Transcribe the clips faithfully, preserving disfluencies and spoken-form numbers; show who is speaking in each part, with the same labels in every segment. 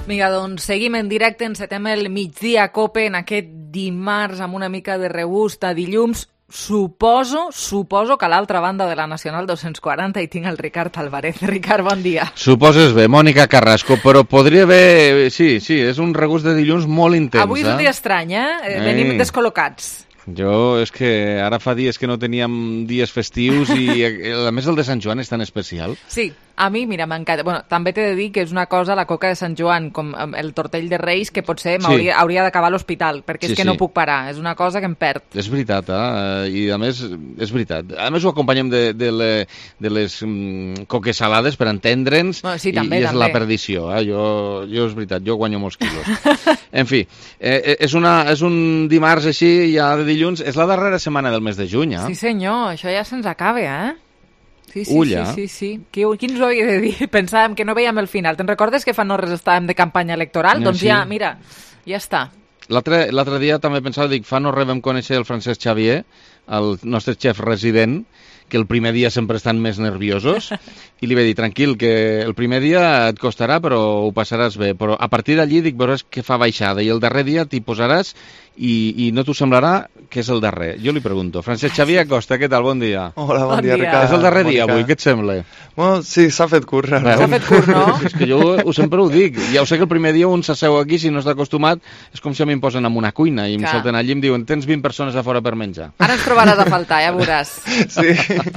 Speaker 1: Vinga, doncs seguim en directe, encetem el migdia a Cope en aquest dimarts amb una mica de regust a dilluns. Suposo, suposo que a l'altra banda de la Nacional dos-cents quaranta hi tinc el Ricard Álvarez. Ricard, bon dia.
Speaker 2: Suposes bé, Mònica Carrasco, però podria haver... Sí, sí, és un regust de dilluns molt intens.
Speaker 1: Avui és un dia estrany, eh? eh? Venim descol·locats.
Speaker 2: Jo, és que ara fa dies que no teníem dies festius i a més el de Sant Joan és tan especial.
Speaker 1: Sí, a mi, mira, m'encanta. Bueno, també t'he de dir que és una cosa, la coca de Sant Joan, com el tortell de Reis, que potser sí. hauria d'acabar a l'hospital, perquè sí, és que sí. no puc parar. És una cosa que em perd.
Speaker 2: És veritat, eh? I a més, és veritat. A més ho acompanyem de, de, le, de les mm, coques salades per entendre'ns
Speaker 1: bueno, sí, també,
Speaker 2: i, i és
Speaker 1: també.
Speaker 2: la perdició. Eh? Jo, jo, és veritat, jo guanyo molts quilos. En fi, eh, és, una, és un dimarts així, ja de dilluns, és la darrera setmana del mes de juny, eh?
Speaker 1: Sí senyor, això ja se'ns acaba, eh? Sí, sí,
Speaker 2: Ulla.
Speaker 1: sí, sí, sí. Qui, qui ens ho havia de dir? Pensàvem que no veiem el final. Te'n recordes que fa no res estàvem de campanya electoral? No, doncs sí. ja, mira, ja està.
Speaker 2: L'altre dia també pensava, dic, fa no res vam conèixer el Francesc Xavier, el nostre xef resident, que el primer dia sempre estan més nerviosos, i li vaig dir, tranquil, que el primer dia et costarà, però ho passaràs bé. Però a partir d'allí, dic, veuràs que fa baixada, i el darrer dia t'hi posaràs i, i no t'ho semblarà que és el darrer. Jo li pregunto, Francesc Xavier Acosta, què tal? Bon dia.
Speaker 3: Hola, bon,
Speaker 1: bon
Speaker 3: dia,
Speaker 1: dia.
Speaker 3: Ricard.
Speaker 2: És el darrer
Speaker 3: Mònica.
Speaker 2: dia avui, què et sembla?
Speaker 3: Bueno, sí, s'ha fet curt. No?
Speaker 1: S'ha fet curt, no?
Speaker 2: És que jo ho, sempre ho dic. Ja ho sé que el primer dia un s'asseu aquí, si no està acostumat, és com si a mi em posen en una cuina i em
Speaker 1: Clar.
Speaker 2: salten allí i em diuen, tens vint persones a fora per menjar.
Speaker 1: Ara ens trobaràs a faltar, ja veuràs.
Speaker 3: Sí,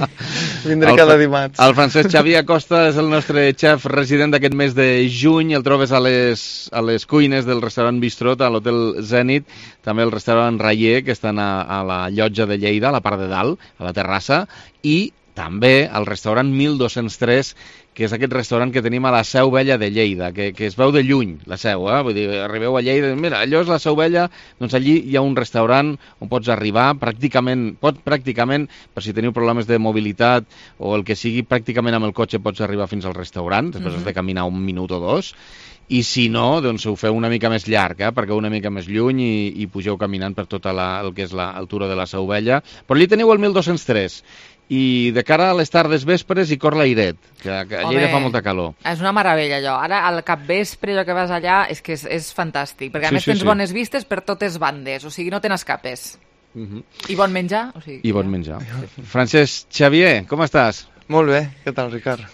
Speaker 3: vindré
Speaker 2: El,
Speaker 3: cada dimarts.
Speaker 2: El Francesc Xavier Acosta és el nostre xef resident d'aquest mes de juny. El trobes a les, a les cuines del restaurant Bistrot, a l'Hotel Zenit, també el restaurant Rayer, que estan a, a la llotja de Lleida, a la part de dalt, a la terrassa, i també al restaurant mil dos-cents tres, que és aquest restaurant que tenim a la Seu Vella de Lleida, que, que es veu de lluny, la Seu, eh? Vull dir, arribeu a Lleida, mira, allò és la Seu Vella, doncs allí hi ha un restaurant on pots arribar, pràcticament, pot pràcticament, per si teniu problemes de mobilitat o el que sigui, pràcticament amb el cotxe pots arribar fins al restaurant, després mm-hmm. has de caminar un minut o dos, i si no, doncs ho feu una mica més llarg, eh? Perquè una mica més lluny i, i pugeu caminant per tota la, el que és l'altura de la Seu Vella, però allí teniu el mil dos-cents tres, i de cara a les tardes vespres hi cor l'airet, que, que a Lleida fa molta calor.
Speaker 1: És una meravella allò. Ara al capvespre allò que vas allà és que és, és fantàstic, perquè a
Speaker 2: sí,
Speaker 1: més
Speaker 2: sí,
Speaker 1: tens
Speaker 2: sí.
Speaker 1: bones vistes per totes bandes, o sigui, no te n'escapes.
Speaker 2: Uh-huh.
Speaker 1: I bon menjar. O sigui,
Speaker 2: I bon menjar. Francesc Xavier, com estàs?
Speaker 3: Molt bé, què tal, Ricard?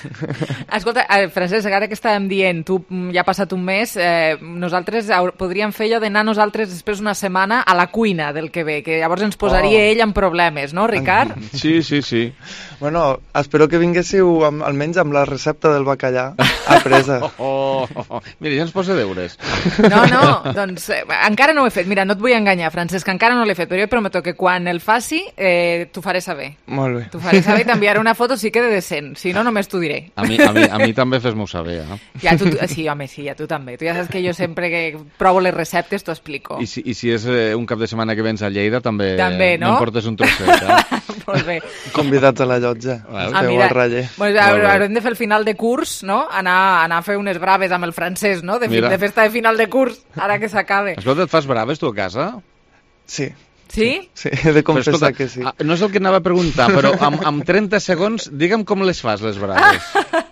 Speaker 1: Escolta, eh, Francesc, ara que estàvem dient, tu ja ha passat un mes, eh, nosaltres podríem fer allò d'anar nosaltres després una setmana a la cuina del que ve, que llavors ens posaria oh. ell en problemes, no, Ricard?
Speaker 2: Sí, sí, sí.
Speaker 3: Bueno, espero que vinguéssiu amb, almenys amb la recepta del bacallà apresa.
Speaker 2: Oh, oh, oh. Mira, ja ens posa deures.
Speaker 1: No, no, doncs eh, encara no ho he fet. Mira, no et vull enganyar, Francesc, encara no l'he fet, però jo prometo que quan el faci eh, t'ho faré saber.
Speaker 3: Molt bé.
Speaker 1: T'ho faré saber i t'enviaré una foto si queda decent, si no només t'ho diré.
Speaker 2: A mi, a mi, a mi també fes-m'ho saber, eh?
Speaker 1: Ja, tu, sí, home, sí, ja tu també. Tu ja saps que jo sempre que provo les receptes t'ho explico.
Speaker 2: I si, i si és eh, un cap de setmana que vens a Lleida, també,
Speaker 1: també no?
Speaker 2: me'n portes un trosset, eh?
Speaker 1: Molt bé.
Speaker 3: Convidats a la llotja.
Speaker 2: Well,
Speaker 1: ah, mira, pues, haurem de fer el final de curs, no? Anar, anar a fer unes braves amb el francès, no? De, de festa de final de curs, ara que s'acabe.
Speaker 2: Escolta, et fas braves tu a casa?
Speaker 3: Sí.
Speaker 1: Sí?
Speaker 3: Sí, he de confessar escolta, que sí.
Speaker 2: No és el que anava a preguntar, però amb, amb trenta segons, digue'm com les fas, les braves.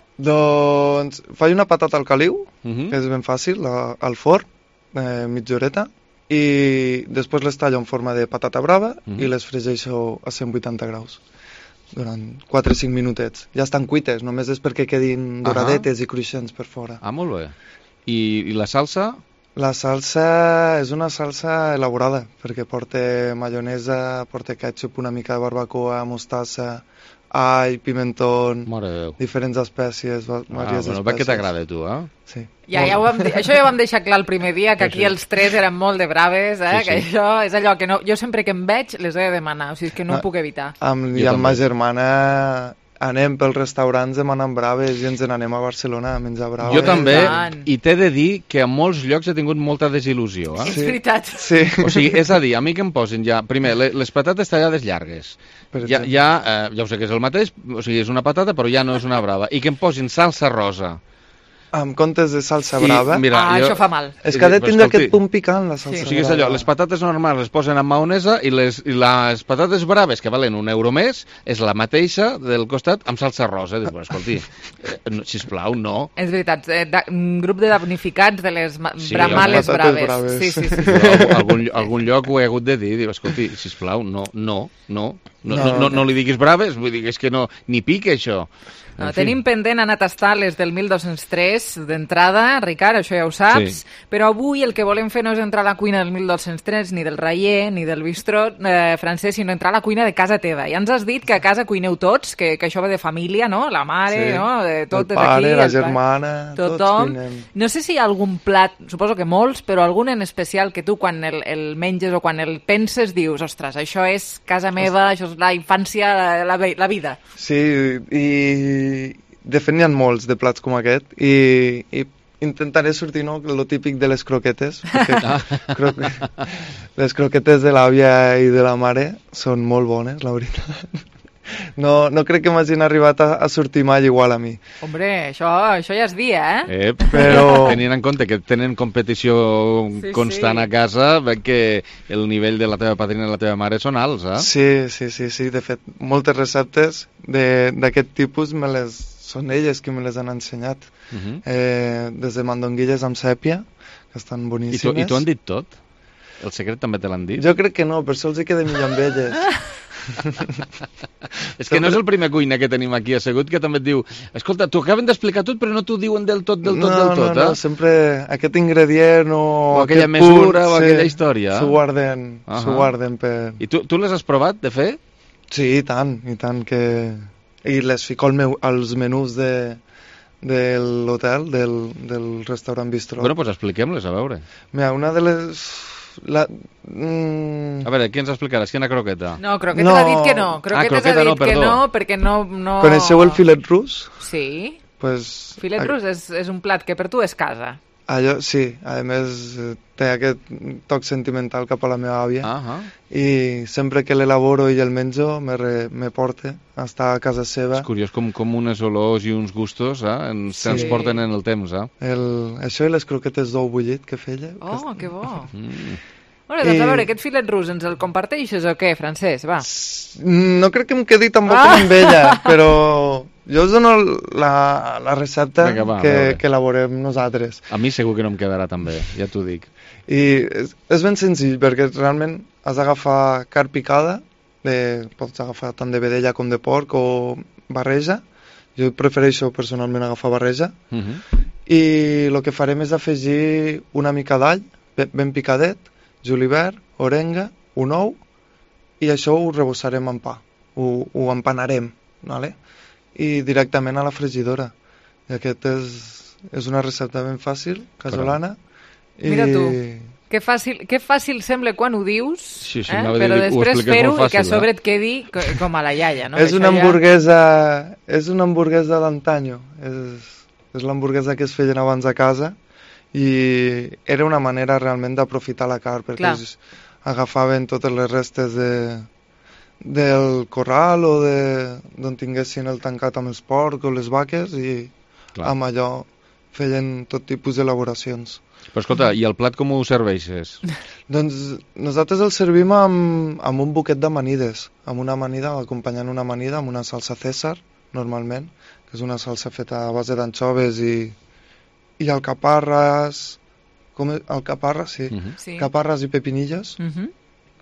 Speaker 3: Doncs faig una patata al caliu,
Speaker 2: uh-huh.
Speaker 3: que és ben fàcil, la, al forn, eh, mitja horeta, i després les tallo en forma de patata brava uh-huh. i les fregeixo a cent vuitanta graus durant quatre o cinc minutets. Ja estan cuites, només és perquè quedin doradetes uh-huh. i cruixents per fora.
Speaker 2: Ah, molt bé. I, i la salsa?
Speaker 3: La salsa és una salsa elaborada, perquè porta maionesa, porta ketchup, una mica de barbacoa, mostassa, all, pimentón, diferents espècies,
Speaker 2: ah,
Speaker 3: diverses
Speaker 2: bueno,
Speaker 3: espècies.
Speaker 2: Veig que t'agrada a tu, eh?
Speaker 3: Sí.
Speaker 1: Ja, ja ho vam, això ja ho vam deixar clar el primer dia, que aquí els tres eren molt de braves, eh? Sí, sí. Que això és allò que no, jo sempre que em veig les he de demanar, o sigui, és que no, no ho puc evitar.
Speaker 3: Amb, I amb ma germana anem pels restaurants demanant braves i ens n'anem a Barcelona a menjar braves.
Speaker 2: Jo també, i t'he de dir que a molts llocs he tingut molta desil·lusió. Eh?
Speaker 1: És veritat.
Speaker 3: Sí.
Speaker 2: O sigui, és a dir, a mi que em posin ja, primer, les patates tallades llargues, ja, ja, eh, ja ho sé que és el mateix, o sigui, és una patata però ja no és una brava, i que em posin salsa rosa.
Speaker 3: en comptes de salsa
Speaker 2: I,
Speaker 3: brava.
Speaker 2: mira,
Speaker 1: ah,
Speaker 2: jo-
Speaker 1: això fa mal.
Speaker 3: És que ha de
Speaker 2: Però
Speaker 3: tindre
Speaker 2: escolti,
Speaker 3: aquest punt picant, la salsa
Speaker 1: Sí.
Speaker 2: O sigui, és
Speaker 3: brava.
Speaker 2: allò, les patates normals les posen amb maonesa i les, i les patates braves, que valen un euro més, és la mateixa del costat amb salsa rosa. Dius, bueno, escolti, eh, no, sisplau, no.
Speaker 1: És veritat, eh, da, un grup de damnificats de les ma-
Speaker 2: Sí,
Speaker 1: bramales
Speaker 3: les
Speaker 1: braves.
Speaker 3: patates braves.
Speaker 1: Sí, sí, sí.
Speaker 2: Al- algun, algun lloc ho he hagut de dir, diu, escolti, sisplau, no, no, no, no, no, no, no li diguis braves, vull dir que és que no, ni pica això. En
Speaker 1: No,
Speaker 2: fi.
Speaker 1: tenim pendent anar a tastar les del mil dos-cents tres d'entrada, Ricard, això ja ho saps,
Speaker 2: Sí.
Speaker 1: però avui el que volem fer no és entrar a la cuina del mil dos-cents tres, ni del Rayer, ni del bistró eh, francès, sinó entrar a la cuina de casa teva. Ja ens has dit que a casa cuineu tots, que, que això va de família, no? La mare,
Speaker 3: Sí.
Speaker 1: no? De tot
Speaker 3: El
Speaker 1: és
Speaker 3: pare,
Speaker 1: aquí.
Speaker 3: la
Speaker 1: el pa-
Speaker 3: germana, tots
Speaker 1: Tothom.
Speaker 3: cuinem.
Speaker 1: No sé si hi ha algun plat, suposo que molts, però algun en especial que tu quan el, el menges o quan el penses dius, ostres, això és casa meva, això és la infància, la, la, la vida.
Speaker 3: Sí, i de fet n'hi ha molts de plats com aquest i, i intentaré sortir, no?, lo típic de les croquetes, perquè cro les croquetes de l'àvia i de la mare són molt bones, la veritat. No, no crec que m'hagin arribat a, a sortir mai igual a mi.
Speaker 1: Hombre, això, això ja es dia, eh?
Speaker 2: Eh,
Speaker 3: Però-
Speaker 2: tenint en compte que tenen competició
Speaker 1: Sí,
Speaker 2: constant
Speaker 1: sí.
Speaker 2: a casa, veig que el nivell de la teva padrina i la teva mare són alts, eh?
Speaker 3: Sí, sí, sí, sí. De fet, moltes receptes de- d'aquest tipus me les, són elles que me les han ensenyat.
Speaker 2: Uh -huh.
Speaker 3: Eh, des de mandonguilles amb sèpia, que estan
Speaker 2: I
Speaker 3: boníssimes.
Speaker 2: tu, I t'ho han dit tot? El secret també te l'han dit?
Speaker 3: Jo crec que no, per això els hi queda millor amb elles.
Speaker 2: És que no és el primer cuiner que tenim aquí assegut que també et diu, escolta, t'ho acaben d'explicar tot però no t'ho diuen del tot, del tot,
Speaker 3: no,
Speaker 2: del tot,
Speaker 3: no,
Speaker 2: eh?
Speaker 3: no, sempre aquest ingredient o,
Speaker 2: O aquella
Speaker 3: aquest
Speaker 2: mesura
Speaker 3: punt,
Speaker 2: o aquella història.
Speaker 3: S'ho guarden,
Speaker 2: Ahà.
Speaker 3: s'ho guarden per...
Speaker 2: I tu, tu les has provat, de fer?
Speaker 3: Sí, i tant, i tant que... I les fico al meu, als menús de, de l'hotel, del, del restaurant Bistrot.
Speaker 2: Bueno, doncs expliquem-les, a veure.
Speaker 3: Mira, una de les... La, mm,
Speaker 2: A veure, qui ens explicaràs? Quina croqueta?
Speaker 1: No, Croquetes
Speaker 3: No.
Speaker 1: ha dit que no. Croquetes
Speaker 2: croqueta
Speaker 1: ha dit
Speaker 2: no,
Speaker 1: que
Speaker 2: perdó.
Speaker 1: no, perquè no... no...
Speaker 3: Coneixeu el filet rus?
Speaker 1: Sí.
Speaker 3: Pues,
Speaker 1: Filet
Speaker 3: a-
Speaker 1: rus és, és un plat que per tu és casa.
Speaker 3: Allò, sí, a més eh, té aquest toc sentimental cap a la meva àvia
Speaker 2: Ah,
Speaker 3: i sempre que l'elaboro i el menjo me, re, me porta a estar a casa seva.
Speaker 2: és curiós com, com unes olors i uns gustos eh, ens
Speaker 3: Sí.
Speaker 2: transporten en el temps, eh?
Speaker 3: El, això i les croquetes d'ou bullit que feia.
Speaker 1: Oh, que bo.
Speaker 2: Mm.
Speaker 1: Bueno, doncs a
Speaker 3: I-
Speaker 1: veure, aquest filet rus ens el comparteixes o què, Francesc? Va.
Speaker 3: que... No crec que em quedi tampoc
Speaker 1: Ah!
Speaker 3: ah! amb ella, però jo us dono la, la recepta
Speaker 2: Vinga, va, a
Speaker 3: que,
Speaker 2: veure.
Speaker 3: que elaborem nosaltres.
Speaker 2: A mi segur que no em quedarà tan bé, ja t'ho dic.
Speaker 3: I és, és ben senzill, perquè realment has d'agafar carn picada, de, pots agafar tant de vedella com de porc o barreja. Jo prefereixo personalment agafar barreja.
Speaker 2: Uh -huh.
Speaker 3: I el que farem és afegir una mica d'all, ben, ben picadet, julivert, orenga, un ou, i això ho rebossarem en pa, ho, ho empanarem, vale? I directament a la fregidora. I aquest és, és una recepta ben fàcil, casolana. I...
Speaker 1: Mira tu. Que fàcil, que fàcil sembla quan ho dius,
Speaker 2: Sí, sí,
Speaker 1: eh?
Speaker 2: anava a dir,
Speaker 1: però
Speaker 2: ho
Speaker 1: després
Speaker 2: expliques
Speaker 1: fer-ho
Speaker 2: molt
Speaker 1: i que a
Speaker 2: fàcil,
Speaker 1: sobre
Speaker 2: eh?
Speaker 1: et quedi co- com a la iaia, no?
Speaker 3: és
Speaker 1: Que
Speaker 3: una
Speaker 1: això ja-
Speaker 3: hamburguesa, és una hamburguesa d'antanyo. És, és l'hamburguesa que es feien abans a casa i era una manera realment d'aprofitar la carn, perquè
Speaker 1: Clar.
Speaker 3: es agafaven totes les restes de, del corral o de d'on tinguessin el tancat amb els porcs o les vaques i
Speaker 2: Clar.
Speaker 3: amb allò feien tot tipus d'elaboracions.
Speaker 2: Però escolta, i el plat com ho serveixes?
Speaker 3: Doncs nosaltres el servim amb, amb un buquet d'amanides, amb una amanida, acompanyant una amanida amb una salsa César, normalment, que és una salsa feta a base d'anxoves i, i alcaparres, com és? Alcaparres, sí,
Speaker 2: Uh -huh.
Speaker 1: Sí.
Speaker 3: alcaparres i pepinilles,
Speaker 1: Uh -huh.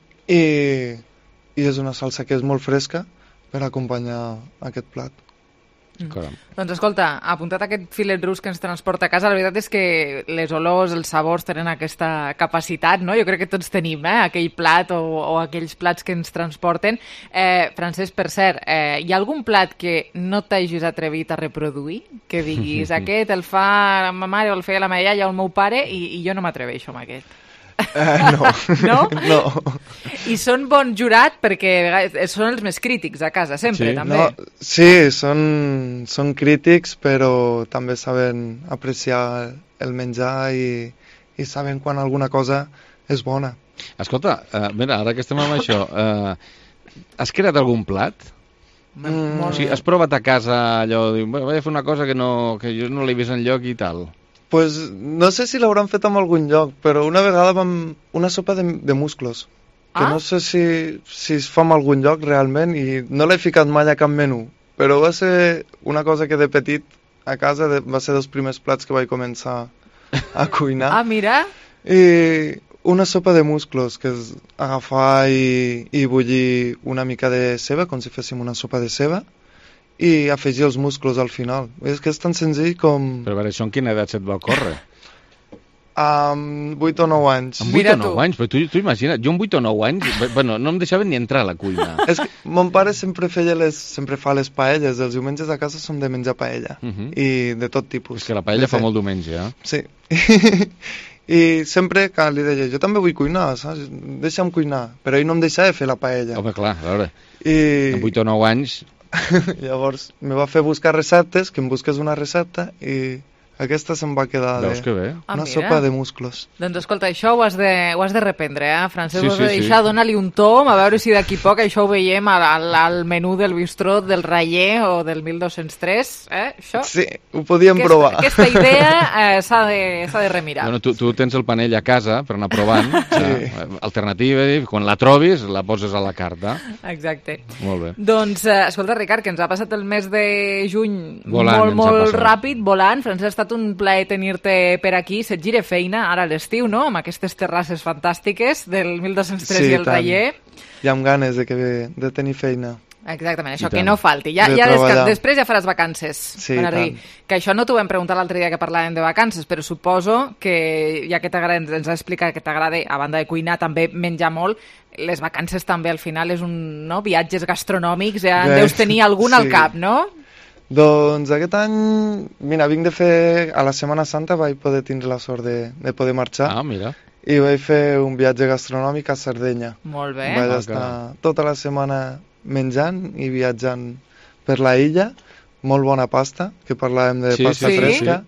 Speaker 3: i, i és una salsa que és molt fresca per acompanyar aquest plat.
Speaker 2: Caram.
Speaker 1: Doncs escolta, apuntat aquest filet rus que ens transporta a casa, la veritat és que les olors, els sabors tenen aquesta capacitat, no? Jo crec que tots tenim, eh? Aquell plat o, o aquells plats que ens transporten. Eh, Francesc, per cert, eh, hi ha algun plat que no t'hagis atrevit a reproduir? Que diguis, aquest el fa la meva mare o el feia la meva iaia o el meu pare i, i jo no m'atreveixo amb aquest.
Speaker 3: Eh, no.
Speaker 1: No?
Speaker 3: no.
Speaker 1: I són bon jurat perquè a vegades són els més crítics a casa, sempre,
Speaker 2: Sí.
Speaker 1: també.
Speaker 3: No, sí, són, són crítics, però també saben apreciar el menjar i, i saben quan alguna cosa és bona.
Speaker 2: Escolta, uh, mira, ara que estem amb això, uh, has creat algun plat?
Speaker 3: Mm.
Speaker 1: Molt
Speaker 2: O sigui,
Speaker 1: bé.
Speaker 2: has provat a casa allò, diu, "Bé, vaig a fer una cosa que, no, que jo no l'he vist enlloc i tal.
Speaker 3: Pues no sé si l'hauran fet en algun lloc, però una vegada vam... una sopa de, de musclos, que
Speaker 1: Ah?
Speaker 3: no sé si, si es fa en algun lloc realment, i no l'he ficat mai a cap menú, però va ser una cosa que de petit a casa de, va ser dels primers plats que vaig començar a cuinar.
Speaker 1: Ah, mira.
Speaker 3: I una sopa de musclos, que és agafar i, i bullir una mica de ceba, com si féssim una sopa de ceba, i afegir els musclos al final. És que és tan senzill com...
Speaker 2: Però a veure, això en quina edat se't va córrer?
Speaker 3: Amb vuit o nou anys.
Speaker 2: Amb
Speaker 1: Mira
Speaker 2: vuit o nou
Speaker 1: tu.
Speaker 2: anys? Però tu, tu imagina't, jo amb vuit o nou anys, bé, bueno, no em deixaven ni entrar a la cuina.
Speaker 3: És que mon pare sempre feia les, sempre fa les paelles. Els diumenges a casa som de menjar paella.
Speaker 2: Uh -huh.
Speaker 3: I de tot tipus.
Speaker 2: És que la paella
Speaker 3: De
Speaker 2: fa
Speaker 3: fet.
Speaker 2: molt diumenge, eh?
Speaker 3: Sí. I sempre que li deia, jo també vull cuinar, saps? Deixa'm cuinar. Però ell no em deixava fer la paella.
Speaker 2: Home, clar, a veure,
Speaker 3: I
Speaker 2: amb vuit o nou anys...
Speaker 3: llavors me va fer buscar receptes, que em busques una recepta, i aquesta se'm va quedar de...
Speaker 2: Veus que bé?
Speaker 1: Ah,
Speaker 3: una
Speaker 1: mira.
Speaker 3: sopa de musclos.
Speaker 1: Doncs escolta, això ho has de, ho has de reprendre, eh? Francesc,
Speaker 2: Sí,
Speaker 1: ho has
Speaker 2: sí,
Speaker 1: de
Speaker 2: sí.
Speaker 1: deixar, dona-li un tom, a veure si d'aquí poc això ho veiem al, al, al menú del bistrot del Rayer o del mil dos-cents tres, eh? Això,
Speaker 3: Sí, ho podíem
Speaker 1: aquesta,
Speaker 3: provar.
Speaker 1: aquesta idea eh, s'ha de, s'ha de remirar.
Speaker 2: Bueno, tu, tu tens el panell a casa per anar provant.
Speaker 3: Sí.
Speaker 2: Ja, alternativa, i quan la trobis, la poses a la carta.
Speaker 1: Exacte.
Speaker 2: Molt bé.
Speaker 1: Doncs, eh, escolta, Ricard, que ens ha passat el mes de juny
Speaker 2: Volant
Speaker 1: molt,
Speaker 2: ens ha
Speaker 1: molt
Speaker 2: passat.
Speaker 1: ràpid, volant. Francesc, ha estat un plaer tenir-te per aquí. Se't gira feina, ara a l'estiu, no?, amb aquestes terrasses fantàstiques del mil dos-cents tres
Speaker 3: Sí,
Speaker 1: i el
Speaker 3: tant.
Speaker 1: Rayer.
Speaker 3: I amb ganes de, que, de tenir feina.
Speaker 1: Exactament,
Speaker 2: I
Speaker 1: això, que
Speaker 2: tant.
Speaker 1: no falti. Ja,
Speaker 3: De
Speaker 1: ja desca...
Speaker 3: treballar.
Speaker 1: després ja faràs vacances.
Speaker 3: Sí,
Speaker 1: Bernardí.
Speaker 3: tant.
Speaker 1: Que això no t'ho vam preguntar l'altre dia que parlàvem de vacances, però suposo que, ja que t'agrada, ens has explicat que t'agrada, a banda de cuinar, també menjar molt, les vacances també al final és un, no?, viatges gastronòmics, ja en
Speaker 3: Bé,
Speaker 1: deus tenir algun al
Speaker 3: sí.
Speaker 1: cap, no?
Speaker 3: Doncs aquest any, mira, vinc de fer, a la Setmana Santa vaig poder tindre la sort de, de poder marxar,
Speaker 2: Ah, mira.
Speaker 3: i vaig fer un viatge gastronòmic a Sardenya.
Speaker 1: Molt bé.
Speaker 3: Vaig
Speaker 2: Ah,
Speaker 3: estar
Speaker 2: caram.
Speaker 3: tota la setmana menjant i viatjant per la illa, molt bona pasta, que parlàvem de
Speaker 2: Sí,
Speaker 3: pasta
Speaker 1: sí, sí.
Speaker 3: fresca,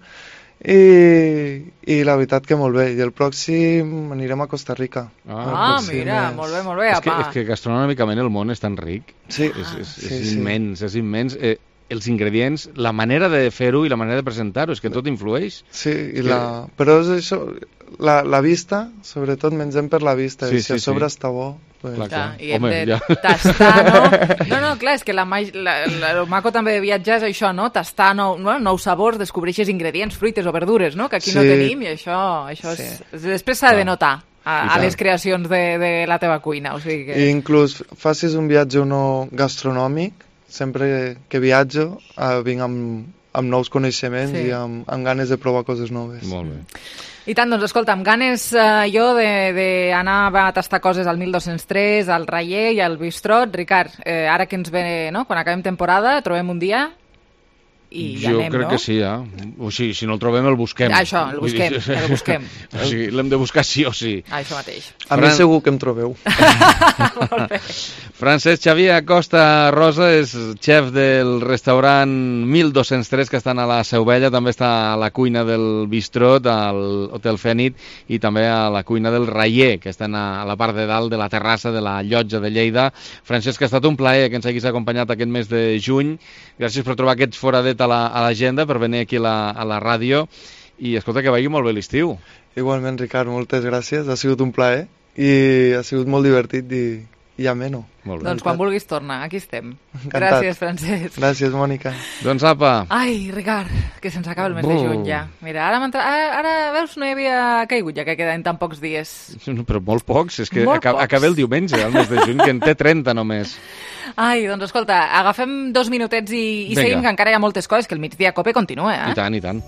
Speaker 3: i, i la veritat que molt bé. I el pròxim anirem a Costa Rica.
Speaker 2: Ah,
Speaker 3: El
Speaker 1: Ah,
Speaker 3: pròxim
Speaker 1: mira,
Speaker 3: és-
Speaker 1: molt bé, molt bé.
Speaker 2: És que,
Speaker 1: apa.
Speaker 2: és que gastronòmicament el món és tan ric.
Speaker 3: Sí,
Speaker 2: És, és,
Speaker 3: sí,
Speaker 2: és
Speaker 3: sí.
Speaker 2: immens, és immens. Eh, els ingredients, la manera de fer-ho i la manera de presentar-ho, és que tot influeix.
Speaker 3: Sí, i la... però és això, la, la vista, sobretot mengem per la vista,
Speaker 2: Sí,
Speaker 3: i si
Speaker 2: sí,
Speaker 3: a sobre
Speaker 2: sí.
Speaker 3: està bo... Pues...
Speaker 2: Clar.
Speaker 1: Clar, i hem
Speaker 2: Home,
Speaker 1: de
Speaker 2: ja.
Speaker 1: tastar, no? No, no, clar, és que la, ma- la, la, el maco també de viatjar és això, no? Tastar nou, no? nous sabors, descobreixes ingredients, fruites o verdures, no? Que aquí no
Speaker 3: Sí.
Speaker 1: tenim, i això, això
Speaker 3: Sí.
Speaker 1: és... Després s'ha de
Speaker 2: Clar.
Speaker 1: notar
Speaker 2: I
Speaker 1: a, a
Speaker 2: tant.
Speaker 1: les creacions de, de la teva cuina, o sigui que...
Speaker 3: I inclús facis un viatge o no gastronòmic, sempre que viatjo eh, vinc amb, amb nous coneixements
Speaker 1: Sí.
Speaker 3: i amb, amb ganes de provar coses noves.
Speaker 2: Molt bé.
Speaker 1: I tant, doncs escolta, amb ganes eh, jo d'anar a tastar coses al mil dos-cents tres, al Rayer i al Bistrot. Ricard, eh, ara que ens ve, no?, quan acabem temporada, trobem un dia i ja
Speaker 2: jo
Speaker 1: anem,
Speaker 2: crec
Speaker 1: no?
Speaker 2: que sí, eh? O sigui, si no el trobem, el busquem.
Speaker 1: Ah, això, el
Speaker 2: Vull
Speaker 1: busquem,
Speaker 2: dir-
Speaker 1: el busquem.
Speaker 2: O sigui, l'hem de buscar sí o sí.
Speaker 1: Ah, això mateix.
Speaker 3: A mi
Speaker 2: Fran-
Speaker 3: segur que em trobeu.
Speaker 1: Molt bé.
Speaker 2: Francesc Xavier Acosta Rosa és xef del restaurant mil dos-cents tres, que estan a la Seu Vella, també està a la cuina del Bistrot, al Hotel Fènit, i també a la cuina del Rayer, que estan a, a la part de dalt de la terrassa de la Llotja de Lleida. Francesc, ha estat un plaer que ens haguis acompanyat aquest mes de juny. Gràcies per trobar aquest foradet a la- a l'agenda, per venir aquí a la, a la ràdio, i escolta, que vagi molt bé l'estiu.
Speaker 3: Igualment, Ricard, moltes gràcies. Ha sigut un plaer i ha sigut molt divertit i, i ameno.
Speaker 2: Molt bé.
Speaker 1: Doncs quan vulguis torna, aquí estem.
Speaker 3: Encantat.
Speaker 1: Gràcies, Francesc.
Speaker 3: Gràcies, Mònica.
Speaker 2: Doncs apa,
Speaker 1: Ai, Ricard, que se'ns acaba el mes de
Speaker 2: Buh.
Speaker 1: juny ja. Mira, ara, m'entra- ara, ara veus, no hi havia caigut ja que queden tan pocs dies.
Speaker 2: però molt pocs, és que
Speaker 1: Molt
Speaker 2: acaba,
Speaker 1: pocs.
Speaker 2: acaba el diumenge, el mes de juny, que en té trenta només.
Speaker 1: Ai, doncs escolta, agafem dos minutets i, i
Speaker 2: Vinga.
Speaker 1: seguim, que encara hi ha moltes coses, que el migdia Cope continua, eh?
Speaker 2: I tant, i tant.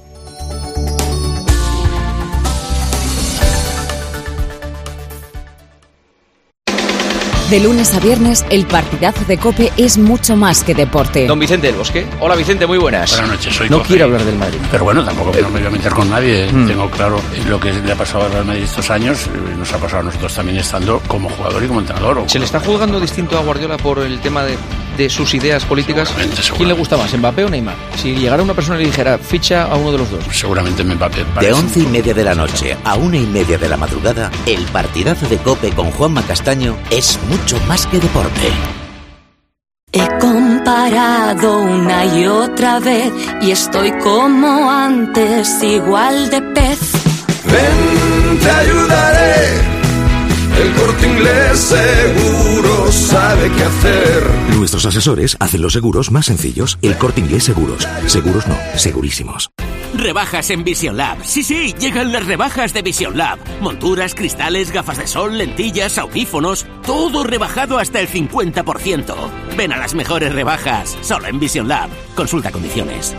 Speaker 4: De lunes a viernes, el partidazo de COPE es mucho más que deporte.
Speaker 5: Don Vicente del Bosque. Hola Vicente, muy buenas.
Speaker 6: Buenas noches, soy
Speaker 5: No
Speaker 6: Cope.
Speaker 5: quiero hablar del Madrid.
Speaker 6: Pero bueno, tampoco no me voy a meter con nadie.
Speaker 5: Mm.
Speaker 6: Tengo claro lo que le ha pasado al Real Madrid estos años. eh, Nos ha pasado a nosotros también estando como jugador y como entrenador. o-
Speaker 5: ¿Se le está juzgando distinto a Guardiola por el tema de, de sus ideas políticas?
Speaker 6: Seguramente,
Speaker 5: ¿Quién le
Speaker 6: seguramente.
Speaker 5: gusta más, Mbappé o Neymar? Si llegara una persona y le dijera, ficha a uno de los dos.
Speaker 6: Seguramente Mbappé.
Speaker 7: De
Speaker 6: parece
Speaker 7: once y
Speaker 6: un-
Speaker 7: media de la noche a una y media de la madrugada, el partidazo de COPE con Juanma Castaño es mucho más que deporte.
Speaker 8: He comprado parado una y otra vez y estoy como antes, igual de pez.
Speaker 9: Ven, te ayudaré. El Corte Inglés Seguros sabe qué hacer.
Speaker 7: Nuestros asesores hacen los seguros más sencillos. El Corte Inglés Seguros. Seguros no, segurísimos.
Speaker 10: Rebajas en Vision Lab. Sí, sí, llegan las rebajas de Vision Lab. Monturas, cristales, gafas de sol, lentillas, audífonos, todo rebajado hasta el cincuenta por ciento. Ven a las mejores rebajas, solo en Vision Lab. Consulta condiciones.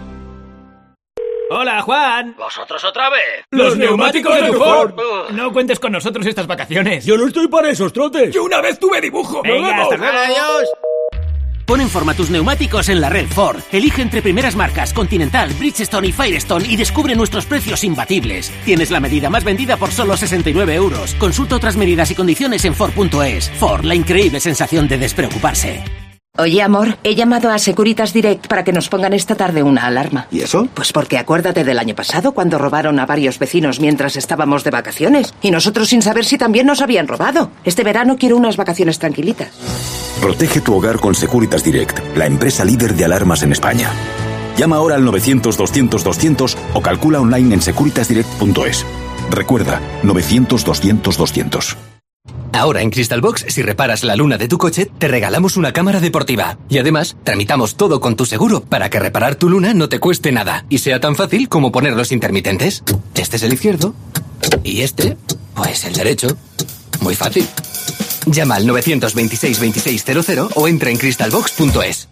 Speaker 11: Hola, Juan.
Speaker 12: ¿Vosotros otra vez?
Speaker 11: ¡Los neumáticos de tu Ford! No cuentes con nosotros estas vacaciones.
Speaker 12: Yo no estoy para esos trotes.
Speaker 11: Yo una vez tuve dibujo.
Speaker 12: Venga, hasta luego. Adiós.
Speaker 10: Pon en forma tus neumáticos en la red Ford. Elige entre primeras marcas Continental, Bridgestone y Firestone y descubre nuestros precios imbatibles. Tienes la medida más vendida por solo sesenta y nueve euros. Consulta otras medidas y condiciones en Ford punto es. Ford, la increíble sensación de despreocuparse.
Speaker 13: Oye, amor, he llamado a Securitas Direct para que nos pongan esta tarde una alarma.
Speaker 14: ¿Y eso?
Speaker 13: Pues porque acuérdate del año pasado cuando robaron a varios vecinos mientras estábamos de vacaciones. Y nosotros sin saber si también nos habían robado. Este verano quiero unas vacaciones tranquilitas.
Speaker 15: Protege tu hogar con Securitas Direct, la empresa líder de alarmas en España. Llama ahora al novecientos doscientos doscientos o calcula online en securitas direct punto es. Recuerda, novecientos doscientos doscientos.
Speaker 16: Ahora en Crystalbox, si reparas la luna de tu coche, te regalamos una cámara deportiva. Y además, tramitamos todo con tu seguro para que reparar tu luna no te cueste nada y sea tan fácil como poner los intermitentes. Este es el izquierdo y este, pues el derecho. Muy fácil. Llama al novecientos veintiséis veintiséis cero cero o entra en crystalbox punto es.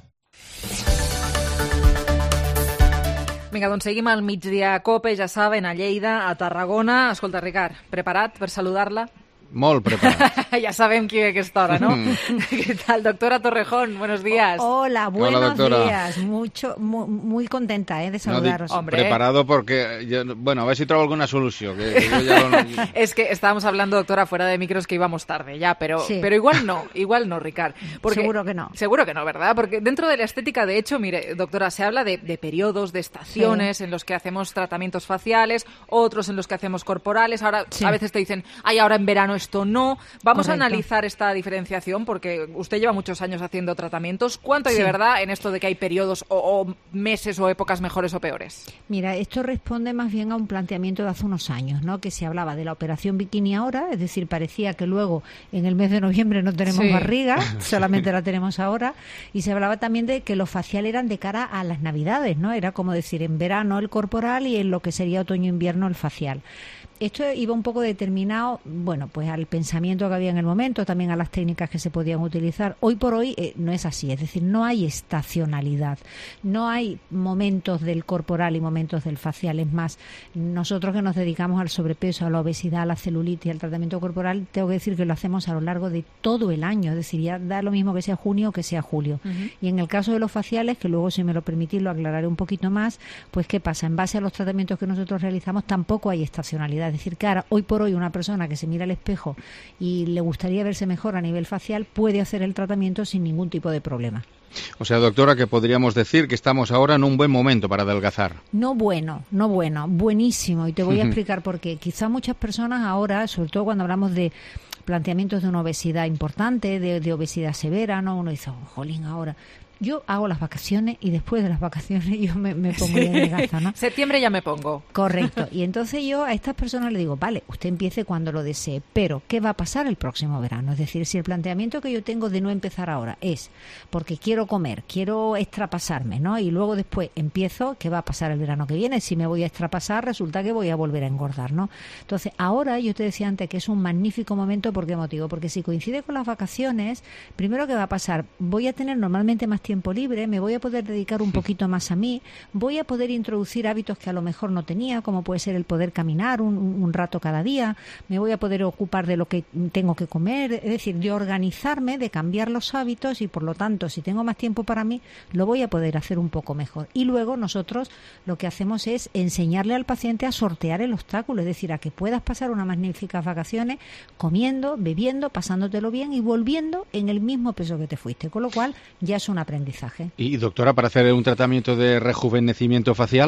Speaker 1: Vinga, doncs seguim al migdia a COPE, ja saben, a Lleida, a Tarragona. Escolta, Ricard, preparat per saludar-la?
Speaker 2: Molt preparat.
Speaker 1: Ya sabem qui ve a aquesta hora, ¿no? ¿Qué tal, doctora Torrejón? Buenos días.
Speaker 17: Hola, buenos
Speaker 2: Hola,
Speaker 17: días. Mucho, muy, muy contenta eh, de saludaros.
Speaker 2: No, Hombre. Preparado porque, yo, bueno, a ver si traigo alguna solución. Que, que yo ya lo...
Speaker 1: Es que estábamos hablando, doctora, fuera de micros que íbamos tarde ya, pero,
Speaker 17: sí.
Speaker 1: pero igual no, igual no, Ricard. Porque,
Speaker 17: seguro que no.
Speaker 1: Seguro que no, ¿verdad? Porque dentro de la estética, de hecho, mire, doctora, se habla de, de periodos, de estaciones sí. en los que hacemos tratamientos faciales, otros en los que hacemos corporales. Ahora, sí. a veces te dicen, ay, ahora en verano esto no. Vamos Correcto. a analizar esta diferenciación porque usted lleva muchos años haciendo tratamientos. ¿Cuánto hay sí. de verdad en esto de que hay periodos o, o meses o épocas mejores o peores?
Speaker 17: Mira, esto responde más bien a un planteamiento de hace unos años, ¿no? Que se hablaba de la operación bikini ahora, es decir, parecía que luego en el mes de noviembre no tenemos sí. barriga, solamente la tenemos ahora, y se hablaba también de que los faciales eran de cara a las navidades, ¿no? Era como decir, en verano el corporal y en lo que sería otoño-invierno el facial. Esto iba un poco determinado, bueno, pues al pensamiento que había en el momento, también a las técnicas que se podían utilizar. Hoy por hoy eh, no es así, es decir, no hay estacionalidad, no hay momentos del corporal y momentos del facial. Es más, nosotros que nos dedicamos al sobrepeso, a la obesidad, a la celulitis, al tratamiento corporal, tengo que decir que lo hacemos a lo largo de todo el año, es decir, ya da lo mismo que sea junio o que sea julio. Uh-huh. Y en el caso de los faciales, que luego, si me lo permitís, lo aclararé un poquito más, pues ¿qué pasa? En base a los tratamientos que nosotros realizamos, tampoco hay estacionalidad. Es decir, que ahora, hoy por hoy, una persona que se mira al espejo y le gustaría verse mejor a nivel facial puede hacer el tratamiento sin ningún tipo de problema.
Speaker 2: O sea, doctora, que podríamos decir que estamos ahora en un buen momento para adelgazar.
Speaker 17: No bueno, no bueno, buenísimo. Y te voy a explicar por qué. Quizá muchas personas ahora, sobre todo cuando hablamos de planteamientos de una obesidad importante, de, de obesidad severa, ¿no? Uno dice, oh, jolín, ahora... Yo hago las vacaciones y después de las vacaciones yo me, me pongo de gaza, ¿no?
Speaker 1: Septiembre ya me pongo.
Speaker 17: Correcto. Y entonces yo a estas personas le digo, vale, usted empiece cuando lo desee, pero ¿qué va a pasar el próximo verano? Es decir, si el planteamiento que yo tengo de no empezar ahora es porque quiero comer, quiero extrapasarme, ¿no? Y luego después empiezo, ¿qué va a pasar el verano que viene? Si me voy a extrapasar, resulta que voy a volver a engordar, ¿no? Entonces, ahora yo te decía antes que es un magnífico momento. ¿Por qué motivo? Porque si coincide con las vacaciones, primero, ¿qué va a pasar? Voy a tener normalmente más tiempo tiempo libre, me voy a poder dedicar un poquito más a mí, voy a poder introducir hábitos que a lo mejor no tenía, como puede ser el poder caminar un, un rato cada día, me voy a poder ocupar de lo que tengo que comer, es decir, de organizarme, de cambiar los hábitos y por lo tanto, si tengo más tiempo para mí, lo voy a poder hacer un poco mejor. Y luego nosotros lo que hacemos es enseñarle al paciente a sortear el obstáculo, es decir, a que puedas pasar unas magníficas vacaciones comiendo, bebiendo, pasándotelo bien y volviendo en el mismo peso que te fuiste, con lo cual ya es un aprendizaje.
Speaker 2: Y doctora, para hacer un tratamiento de rejuvenecimiento facial...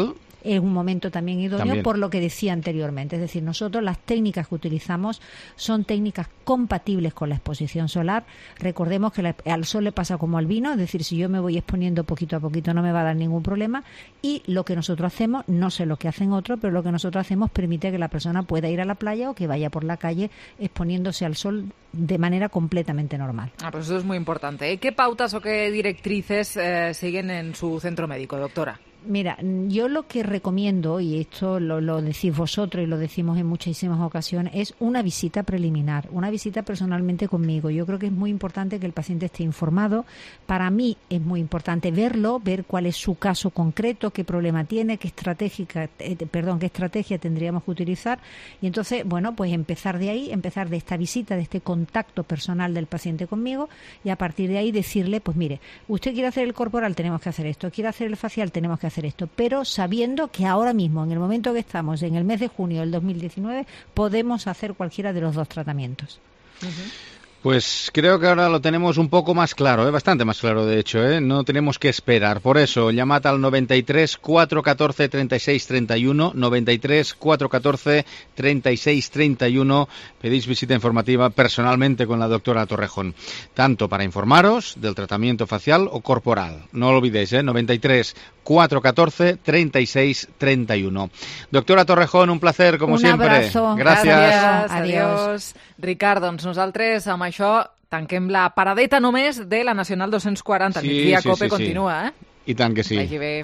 Speaker 17: es un momento también idóneo
Speaker 2: También.
Speaker 17: por lo que decía anteriormente. Es decir, nosotros las técnicas que utilizamos son técnicas compatibles con la exposición solar. Recordemos que la, al sol le pasa como al vino, es decir, si yo me voy exponiendo poquito a poquito no me va a dar ningún problema, y lo que nosotros hacemos, no sé lo que hacen otros, pero lo que nosotros hacemos permite que la persona pueda ir a la playa o que vaya por la calle exponiéndose al sol de manera completamente normal.
Speaker 1: Ah, pues eso es muy importante, ¿eh? ¿Qué pautas o qué directrices eh, siguen en su centro médico, doctora?
Speaker 17: Mira, yo lo que recomiendo, y esto lo, lo decís vosotros y lo decimos en muchísimas ocasiones, es una visita preliminar, una visita personalmente conmigo. Yo creo que es muy importante que el paciente esté informado. Para mí es muy importante verlo, ver cuál es su caso concreto, qué problema tiene, qué estratégica, eh, perdón, qué estrategia tendríamos que utilizar. Y entonces, bueno, pues empezar de ahí, empezar de esta visita, de este contacto personal del paciente conmigo, y a partir de ahí decirle, pues mire, usted quiere hacer el corporal, tenemos que hacer esto, quiere hacer el facial, tenemos que hacer hacer esto, pero sabiendo que ahora mismo, en el momento que estamos, en el mes de junio del dos mil diecinueve, podemos hacer cualquiera de los dos tratamientos.
Speaker 1: Uh-huh.
Speaker 2: Pues creo que ahora lo tenemos un poco más claro, ¿eh? Bastante más claro de hecho, ¿eh? No tenemos que esperar. Por eso, llamad al noventa y tres, cuatro uno cuatro, treinta y seis treinta y uno, noventa y tres, cuatro uno cuatro, treinta y seis treinta y uno. Pedís visita informativa personalmente con la doctora Torrejón, tanto para informaros del tratamiento facial o corporal. No lo olvidéis, ¿eh? noventa y tres, cuatro uno cuatro, treinta y seis treinta y uno. Doctora Torrejón, un placer, como
Speaker 17: un
Speaker 2: siempre.
Speaker 17: Abrazo.
Speaker 2: Gràcies.
Speaker 1: Gràcies.
Speaker 17: Adiós.
Speaker 1: Adiós. Ricard, doncs nosaltres amb això tanquem la paradeta només de la Nacional dos-cents quaranta.
Speaker 2: Sí,
Speaker 1: Migdia
Speaker 2: sí,
Speaker 1: Cope
Speaker 2: sí, sí.
Speaker 1: continua, eh?
Speaker 2: I tant que sí.
Speaker 1: Vagi bé.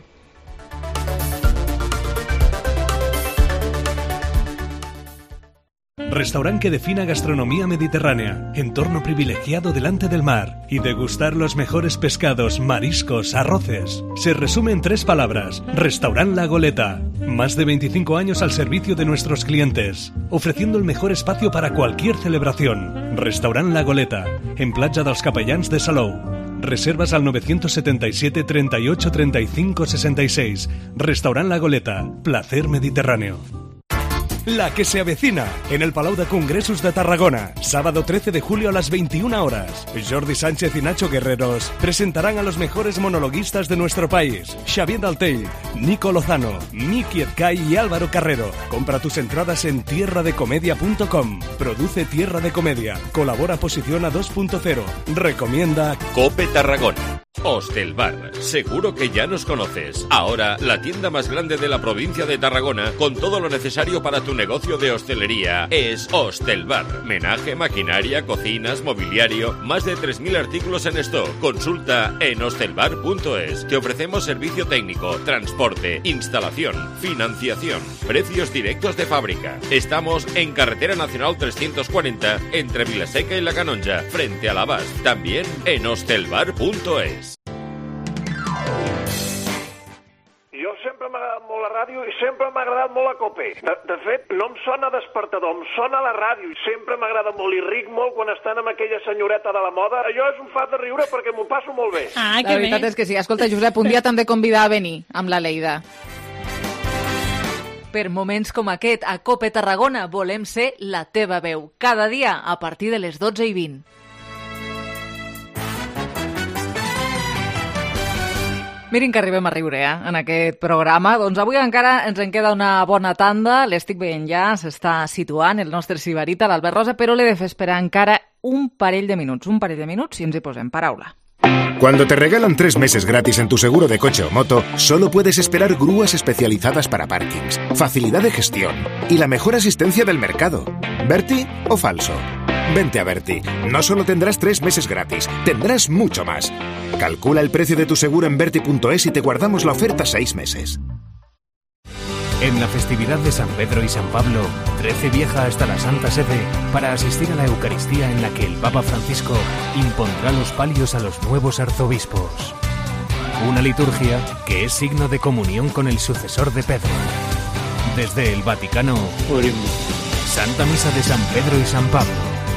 Speaker 14: Restaurante que defina gastronomía mediterránea, entorno privilegiado delante del mar y degustar los mejores pescados, mariscos, arroces. Se resume en tres palabras: Restaurant La Goleta. Más de veinticinco años al servicio de nuestros clientes, ofreciendo el mejor espacio para cualquier celebración. Restaurant La Goleta, en Platja dels Capellans de Salou. Reservas al nueve siete siete, treinta y ocho, treinta y cinco, sesenta y seis. Restaurant La Goleta, placer mediterráneo. La que se avecina en el Palau de Congressos de Tarragona, sábado trece de julio a las veintiuna horas. Jordi Sánchez y Nacho Guerreros presentarán a los mejores monologuistas de nuestro país: Xavier Daltell, Nico Lozano, Miki Edcay y Álvaro Carrero. Compra tus entradas en tierra de comedia punto com. Produce Tierra de Comedia. Colabora Posiciona dos punto cero. Recomienda
Speaker 18: Cope Tarragona. Hostelbar, seguro que ya nos conoces. Ahora, la tienda más grande de la provincia de Tarragona, con todo lo necesario para tu negocio de hostelería, es Hostelbar. Menaje, maquinaria, cocinas, mobiliario, más de tres mil artículos en stock. Consulta en hostelbar punto es. Te ofrecemos servicio técnico, transporte, instalación, financiación, precios directos de fábrica. Estamos en Carretera Nacional trescientos cuarenta, entre Vilaseca y La Canonja, frente a la Abast. También en hostelbar punto es.
Speaker 19: Jo sempre m'ha agradat molt la ràdio i sempre m'ha agradat molt la Cope. De, de fet, no em sona despertador, em sona la ràdio. Sempre m'agrada molt i ric molt quan estan amb aquella senyoreta de la moda. Allò és un fat de riure perquè m'ho passo molt bé.
Speaker 1: Ah, la veritat bé. És que sí. Escolta, Josep, un dia t'hem de convidar a venir amb la Leida. Per moments com aquest, a Cope Tarragona volem ser la teva veu. Cada dia a partir de les dotze i vint. Mirin que arribem a riure, eh, en aquest programa. Doncs avui encara ens en queda una bona tanda. L'estic veient ja, s'està situant el nostre sibarita, l'Albert Rosa, però l'he de fer esperar encara un parell de minuts. Un parell de minuts i ens hi posem paraula.
Speaker 20: Cuando te regalan tres meses gratis en tu seguro de coche o moto, solo puedes esperar grúas especializadas para parkings, facilidad de gestión y la mejor asistencia del mercado. ¿Berti o falso? Vente a Berti. No solo tendrás tres meses gratis, tendrás mucho más. Calcula el precio de tu seguro en berti punto es y te guardamos la oferta seis meses.
Speaker 21: En la festividad de San Pedro y San Pablo, trece viaja hasta la Santa Sede para asistir a la Eucaristía en la que el Papa Francisco impondrá los palios a los nuevos arzobispos. Una liturgia que es signo de comunión con el sucesor de Pedro. Desde el Vaticano, Santa Misa de San Pedro y San Pablo.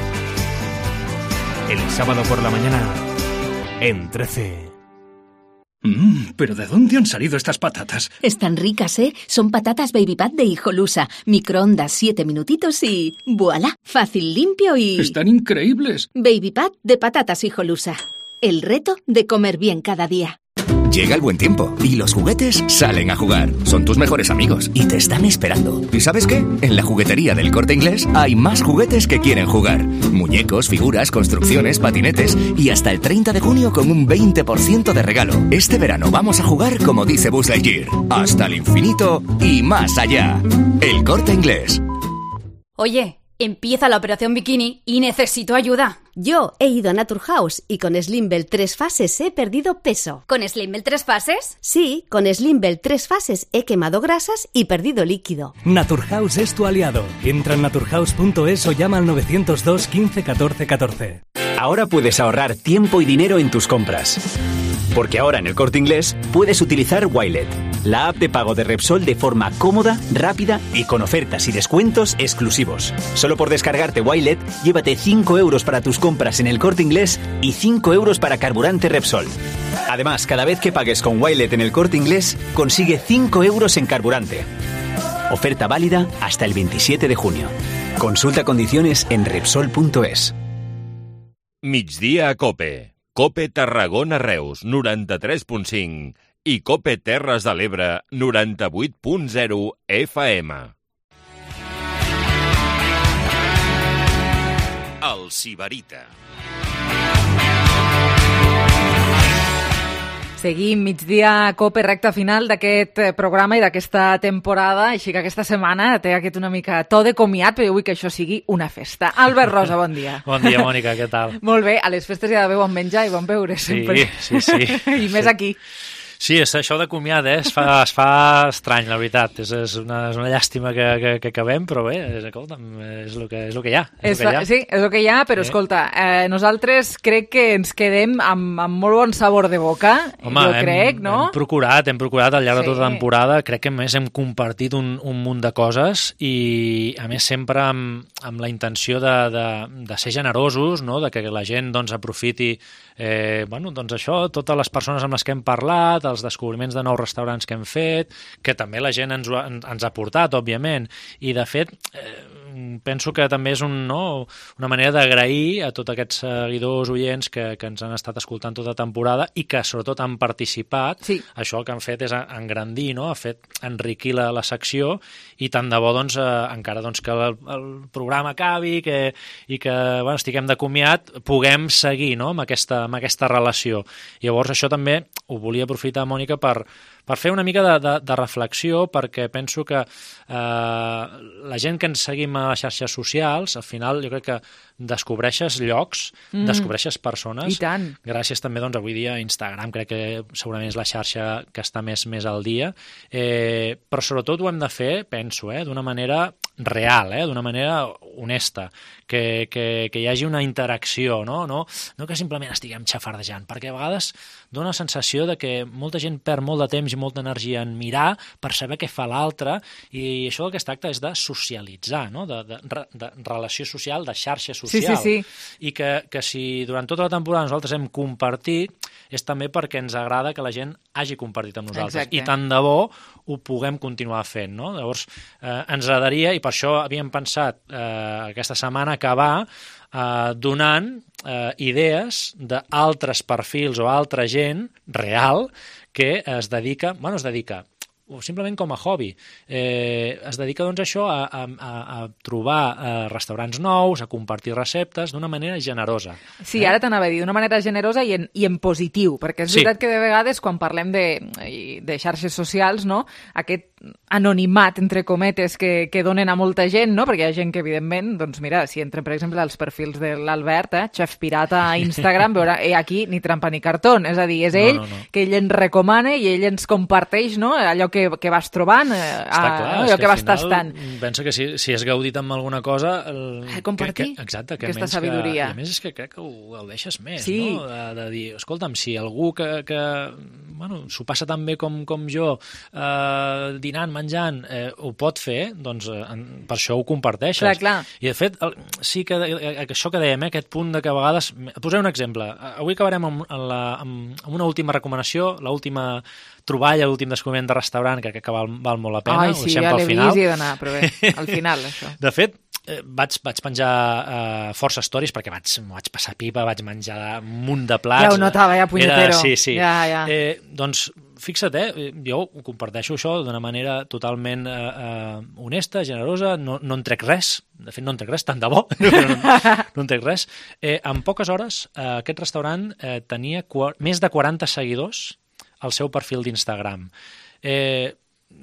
Speaker 21: El sábado por la mañana, en trece.
Speaker 12: Mmm, ¿pero de dónde han salido estas patatas?
Speaker 22: Están ricas, ¿eh? Son patatas Baby Pat de Hijolusa. Microondas siete minutitos y... ¡voilá! Fácil, limpio y...
Speaker 12: ¡Están increíbles!
Speaker 22: Baby Pat de patatas Hijolusa. El reto de comer bien cada día.
Speaker 3: Llega el buen tiempo y los juguetes salen a jugar. Son tus mejores amigos y te están esperando. ¿Y sabes qué? En la juguetería del Corte Inglés hay más juguetes que quieren jugar. Muñecos, figuras, construcciones, patinetes y hasta el treinta de junio con un veinte por ciento de regalo. Este verano vamos a jugar como dice Buzz Lightyear. Hasta el infinito y más allá. El Corte Inglés.
Speaker 4: Oye, empieza la operación bikini y necesito ayuda.
Speaker 23: Yo he ido a Naturhaus y con Slimbell tres fases he perdido peso.
Speaker 4: ¿Con Slimbell tres fases?
Speaker 23: Sí, con Slimbell tres fases he quemado grasas y perdido líquido.
Speaker 14: Naturhaus es tu aliado. Entra en naturhaus punto es o llama al nueve cero dos, quince, catorce, catorce.
Speaker 24: Ahora puedes ahorrar tiempo y dinero en tus compras. Porque ahora en el Corte Inglés puedes utilizar Wilet, la app de pago de Repsol de forma cómoda, rápida y con ofertas y descuentos exclusivos. Solo por descargarte Wilet, llévate cinco euros para tus compras en el Corte Inglés y cinco euros para carburante Repsol. Además, cada vez que pagues con Wilet en el Corte Inglés, consigue cinco euros en carburante. Oferta válida hasta el veintisiete de junio. Consulta condiciones en Repsol punto es.
Speaker 18: Migdia a Cope. Cope Tarragona Reus, noranta-tres punt cinc i Cope Terres de l'Ebre, noranta-vuit punt zero F M. El Sibarita.
Speaker 1: Seguim migdia Cope, recta final d'aquest programa i d'aquesta temporada, així que aquesta setmana té aquest una mica to de comiat, però jo vull que això sigui una festa. Albert Rosa, bon dia.
Speaker 25: Bon dia, Mònica, què tal?
Speaker 1: Molt bé, a les festes hi ha d'haver bon menjar i bon beure, sempre.
Speaker 25: Sí, sí, sí.
Speaker 1: I més aquí.
Speaker 25: Sí, és això de comiat, eh? Es fa, es fa estrany, la veritat. És, és, una, és una llàstima que, que, que acabem, però bé, és, escolta'm, és el que, és el que hi ha. És
Speaker 1: és,
Speaker 25: el que hi ha.
Speaker 1: Sí, és el que hi ha, però sí. Escolta, eh, nosaltres crec que ens quedem amb, amb molt bon sabor de boca,
Speaker 25: Home,
Speaker 1: jo
Speaker 25: hem,
Speaker 1: crec, no?
Speaker 25: Hem procurat, hem procurat al llarg
Speaker 1: Sí.
Speaker 25: de tota la temporada, crec que a més hem compartit un, un munt de coses i a més sempre amb, amb la intenció de, de, de ser generosos, no? De que la gent doncs, aprofiti eh, bueno, doncs això, totes les persones amb les que hem parlat, els descobriments de nous restaurants que hem fet, que també la gent ens, ho ha, ens ha portat, òbviament, i de fet eh, penso que també és un, no, una manera d'agrair a tots aquests seguidors, oients que, que ens han estat escoltant tota temporada i que sobretot han participat.
Speaker 1: Sí.
Speaker 25: Això el que han fet és engrandir, no? Ha fet enriquir la, la secció i tant de bo doncs, eh, encara doncs, que el, el programa acabi que, i que bueno, estiguem de comiat, puguem seguir, no? amb, aquesta, amb aquesta relació. Llavors això també ho volia aprofitar, Mònica, per, per fer una mica de, de, de reflexió, perquè penso que eh, la gent que ens seguim a les xarxes socials, al final jo crec que descobreixes llocs, mm. descobreixes persones.
Speaker 1: I tant.
Speaker 25: Gràcies també, doncs, avui dia Instagram, crec que segurament és la xarxa que està més, més al dia, eh, però sobretot ho hem de fer, penso, eh, d'una manera real, eh, d'una manera honesta, que, que, que hi hagi una interacció, no? No, no que simplement estiguem xafardejant, perquè a vegades dona la sensació de que molta gent perd molt de temps i molta energia en mirar per saber què fa l'altre, i això del que es tracta és de socialitzar, no? de, de, de relació social, de xarxa social.
Speaker 1: Sí, sí, sí.
Speaker 25: I que, que si durant tota la temporada nosaltres hem compartit, és també perquè ens agrada que la gent hagi compartit amb nosaltres.
Speaker 1: Exacte.
Speaker 25: I tant de bo ho puguem continuar fent, no? Llavors, eh, ens agradaria, i per això havíem pensat eh, aquesta setmana acabar eh, donant eh, idees d'altres perfils o altra gent real que es dedica, bueno, es dedica o simplement com a hobby. Eh, es dedica doncs, a això, a, a, a trobar eh, restaurants nous, a compartir receptes d'una manera generosa.
Speaker 1: Sí,
Speaker 25: eh?
Speaker 1: ara t'anava a dir, d'una manera generosa i en, i en positiu, perquè és
Speaker 25: Sí.
Speaker 1: veritat que de vegades quan parlem de, de xarxes socials, no, aquest anonimat, entre cometes, que, que donen a molta gent, no? Perquè hi ha gent que, evidentment, doncs mira, si entren, per exemple, als perfils de l'Albert, eh, Chef Pirata a Instagram, veurà, eh, aquí ni trampa ni cartó, és a dir, és ell
Speaker 25: No, no, no.
Speaker 1: que ell ens recomana i ell ens comparteix, no?, allò que, que vas trobant, eh,
Speaker 25: Està
Speaker 1: a,
Speaker 25: clar,
Speaker 1: no?
Speaker 25: és
Speaker 1: allò
Speaker 25: que
Speaker 1: que
Speaker 25: al
Speaker 1: vas
Speaker 25: final
Speaker 1: tastant.
Speaker 25: Pensa que si, si has gaudit amb alguna cosa... El,
Speaker 1: Eh, compartir
Speaker 25: que, que, exacte, que
Speaker 1: aquesta
Speaker 25: menys
Speaker 1: sabidoria.
Speaker 25: Que, I a més és que crec que ho gaudeixes més,
Speaker 1: Sí.
Speaker 25: no? De, de dir, escolta'm, si algú que, que bueno, s'ho passa tan bé com, com jo, eh, dinant, menjant, eh, ho pot fer, doncs eh, per això ho comparteixes.
Speaker 1: Clar, clar.
Speaker 25: I de fet, el, sí que eh, això que dèiem, eh, aquest punt de que a vegades... Posaré un exemple. Avui acabarem amb, amb, la, amb, amb una última recomanació, l'última troballa, l'últim descobriment de restaurant, que crec que val, val molt la pena.
Speaker 1: Ai, sí, ja l'he vist i he d'anar, però bé, al final, això.
Speaker 25: De fet, eh, vaig, vaig penjar uh, força stories perquè vaig, vaig passar pipa, vaig menjar un munt de plats.
Speaker 1: Ja ho notava, ja, punyetero.
Speaker 25: Era, sí, sí.
Speaker 1: Ja, ja.
Speaker 25: Eh, doncs, fixa't, eh, jo ho comparteixo això d'una manera totalment eh, eh, honesta, generosa, no, no en trec res, de fet no en trec res, tant de bo, però no, no en trec res. Eh, en poques hores, eh, aquest restaurant eh, tenia més de quaranta seguidors al seu perfil d'Instagram. Eh,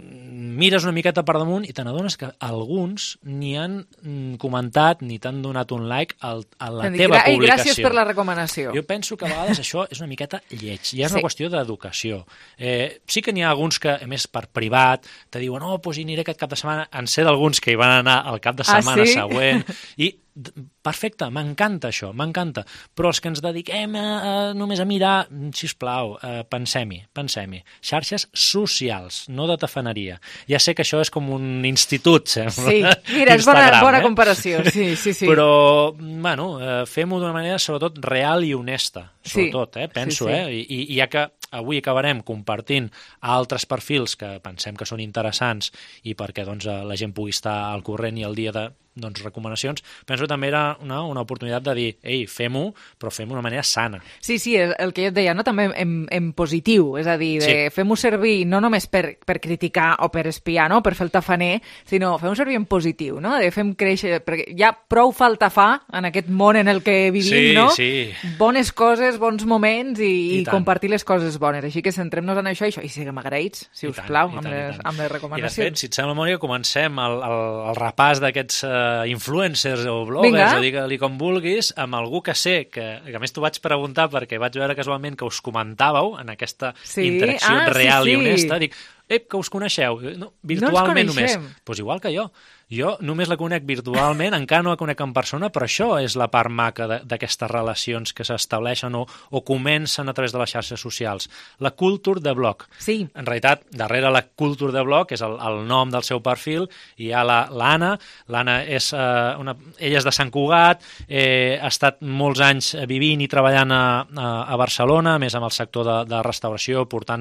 Speaker 25: mires una miqueta per damunt i te n'adones que alguns ni han comentat ni t'han donat un like al, a la
Speaker 1: Dic,
Speaker 25: teva publicació.
Speaker 1: Gràcies per la recomanació.
Speaker 25: Jo penso que a vegades això és una miqueta lleig, ja és
Speaker 1: Sí.
Speaker 25: una qüestió d'educació. Eh, sí que n'hi ha alguns que, a més, per privat, te diuen, oh, doncs hi aniré aquest cap de setmana. En sé d'alguns que hi van anar el cap de
Speaker 1: Ah,
Speaker 25: setmana
Speaker 1: sí?
Speaker 25: següent i perfecte, m'encanta això, m'encanta. Però els que ens dediquem a, a, només a mirar, sisplau, eh, pensem-hi, pensem-hi. Xarxes socials, no de tafaneria. Ja sé que això és com un institut, sembla.
Speaker 1: Sí, mira, és bona, bona comparació, sí, sí, sí.
Speaker 25: Però, bueno, eh, fem-ho d'una manera, sobretot, real i honesta,
Speaker 1: Sí.
Speaker 25: sobretot, eh, penso,
Speaker 1: Sí, sí.
Speaker 25: eh? I, i ja que avui acabarem compartint altres perfils que pensem que són interessants i perquè doncs, la gent pugui estar al corrent i al dia de doncs, recomanacions, penso que també era una, una oportunitat de dir, ei, fem-ho, però fem-ho d'una manera sana.
Speaker 1: Sí, sí, el, el que jo et deia, no? També en, en positiu, és a dir, de
Speaker 25: Sí.
Speaker 1: fem-ho servir no només per, per criticar o per espiar, no? Per fer el tafaner, sinó fem-ho servir en positiu, no? De fem créixer, perquè hi ha prou falta fa en aquest món en el que vivim,
Speaker 25: Sí,
Speaker 1: no?
Speaker 25: sí.
Speaker 1: Bones coses, bons moments i,
Speaker 25: I
Speaker 1: i
Speaker 25: tant.
Speaker 1: compartir les coses bones. Així que centrem-nos en això i, això, i siguem agraïts, si us plau, amb,
Speaker 25: tant, i
Speaker 1: les,
Speaker 25: tant.
Speaker 1: amb les
Speaker 25: I de
Speaker 1: recomanacions.
Speaker 25: fet, si et sembla, Mònica, comencem el, el, el repàs d'aquests uh, influencers o bloggers,
Speaker 1: Vinga.
Speaker 25: o digue-li com vulguis, amb algú que sé, que, que a més t'ho vaig preguntar perquè vaig veure casualment que us comentàveu en aquesta
Speaker 1: Sí?
Speaker 25: interacció
Speaker 1: Ah, sí,
Speaker 25: real i
Speaker 1: sí.
Speaker 25: honesta. Dic, ep, que us coneixeu? No, virtualment només.
Speaker 1: coneixem.
Speaker 25: Doncs pues igual que jo. Jo només la conec virtualment, encara no la conec en persona, però això és la part maca de- d'aquestes relacions que s'estableixen o, o comencen a través de les xarxes socials. La culture de blog.
Speaker 1: Sí.
Speaker 25: En realitat, darrere la culture de blog, que és el, el nom del seu perfil, hi ha la- l'Anna. L'Anna és eh, una... Ella és de Sant Cugat, eh, ha estat molts anys vivint i treballant a, a, a Barcelona, a més amb el sector de, de restauració, portant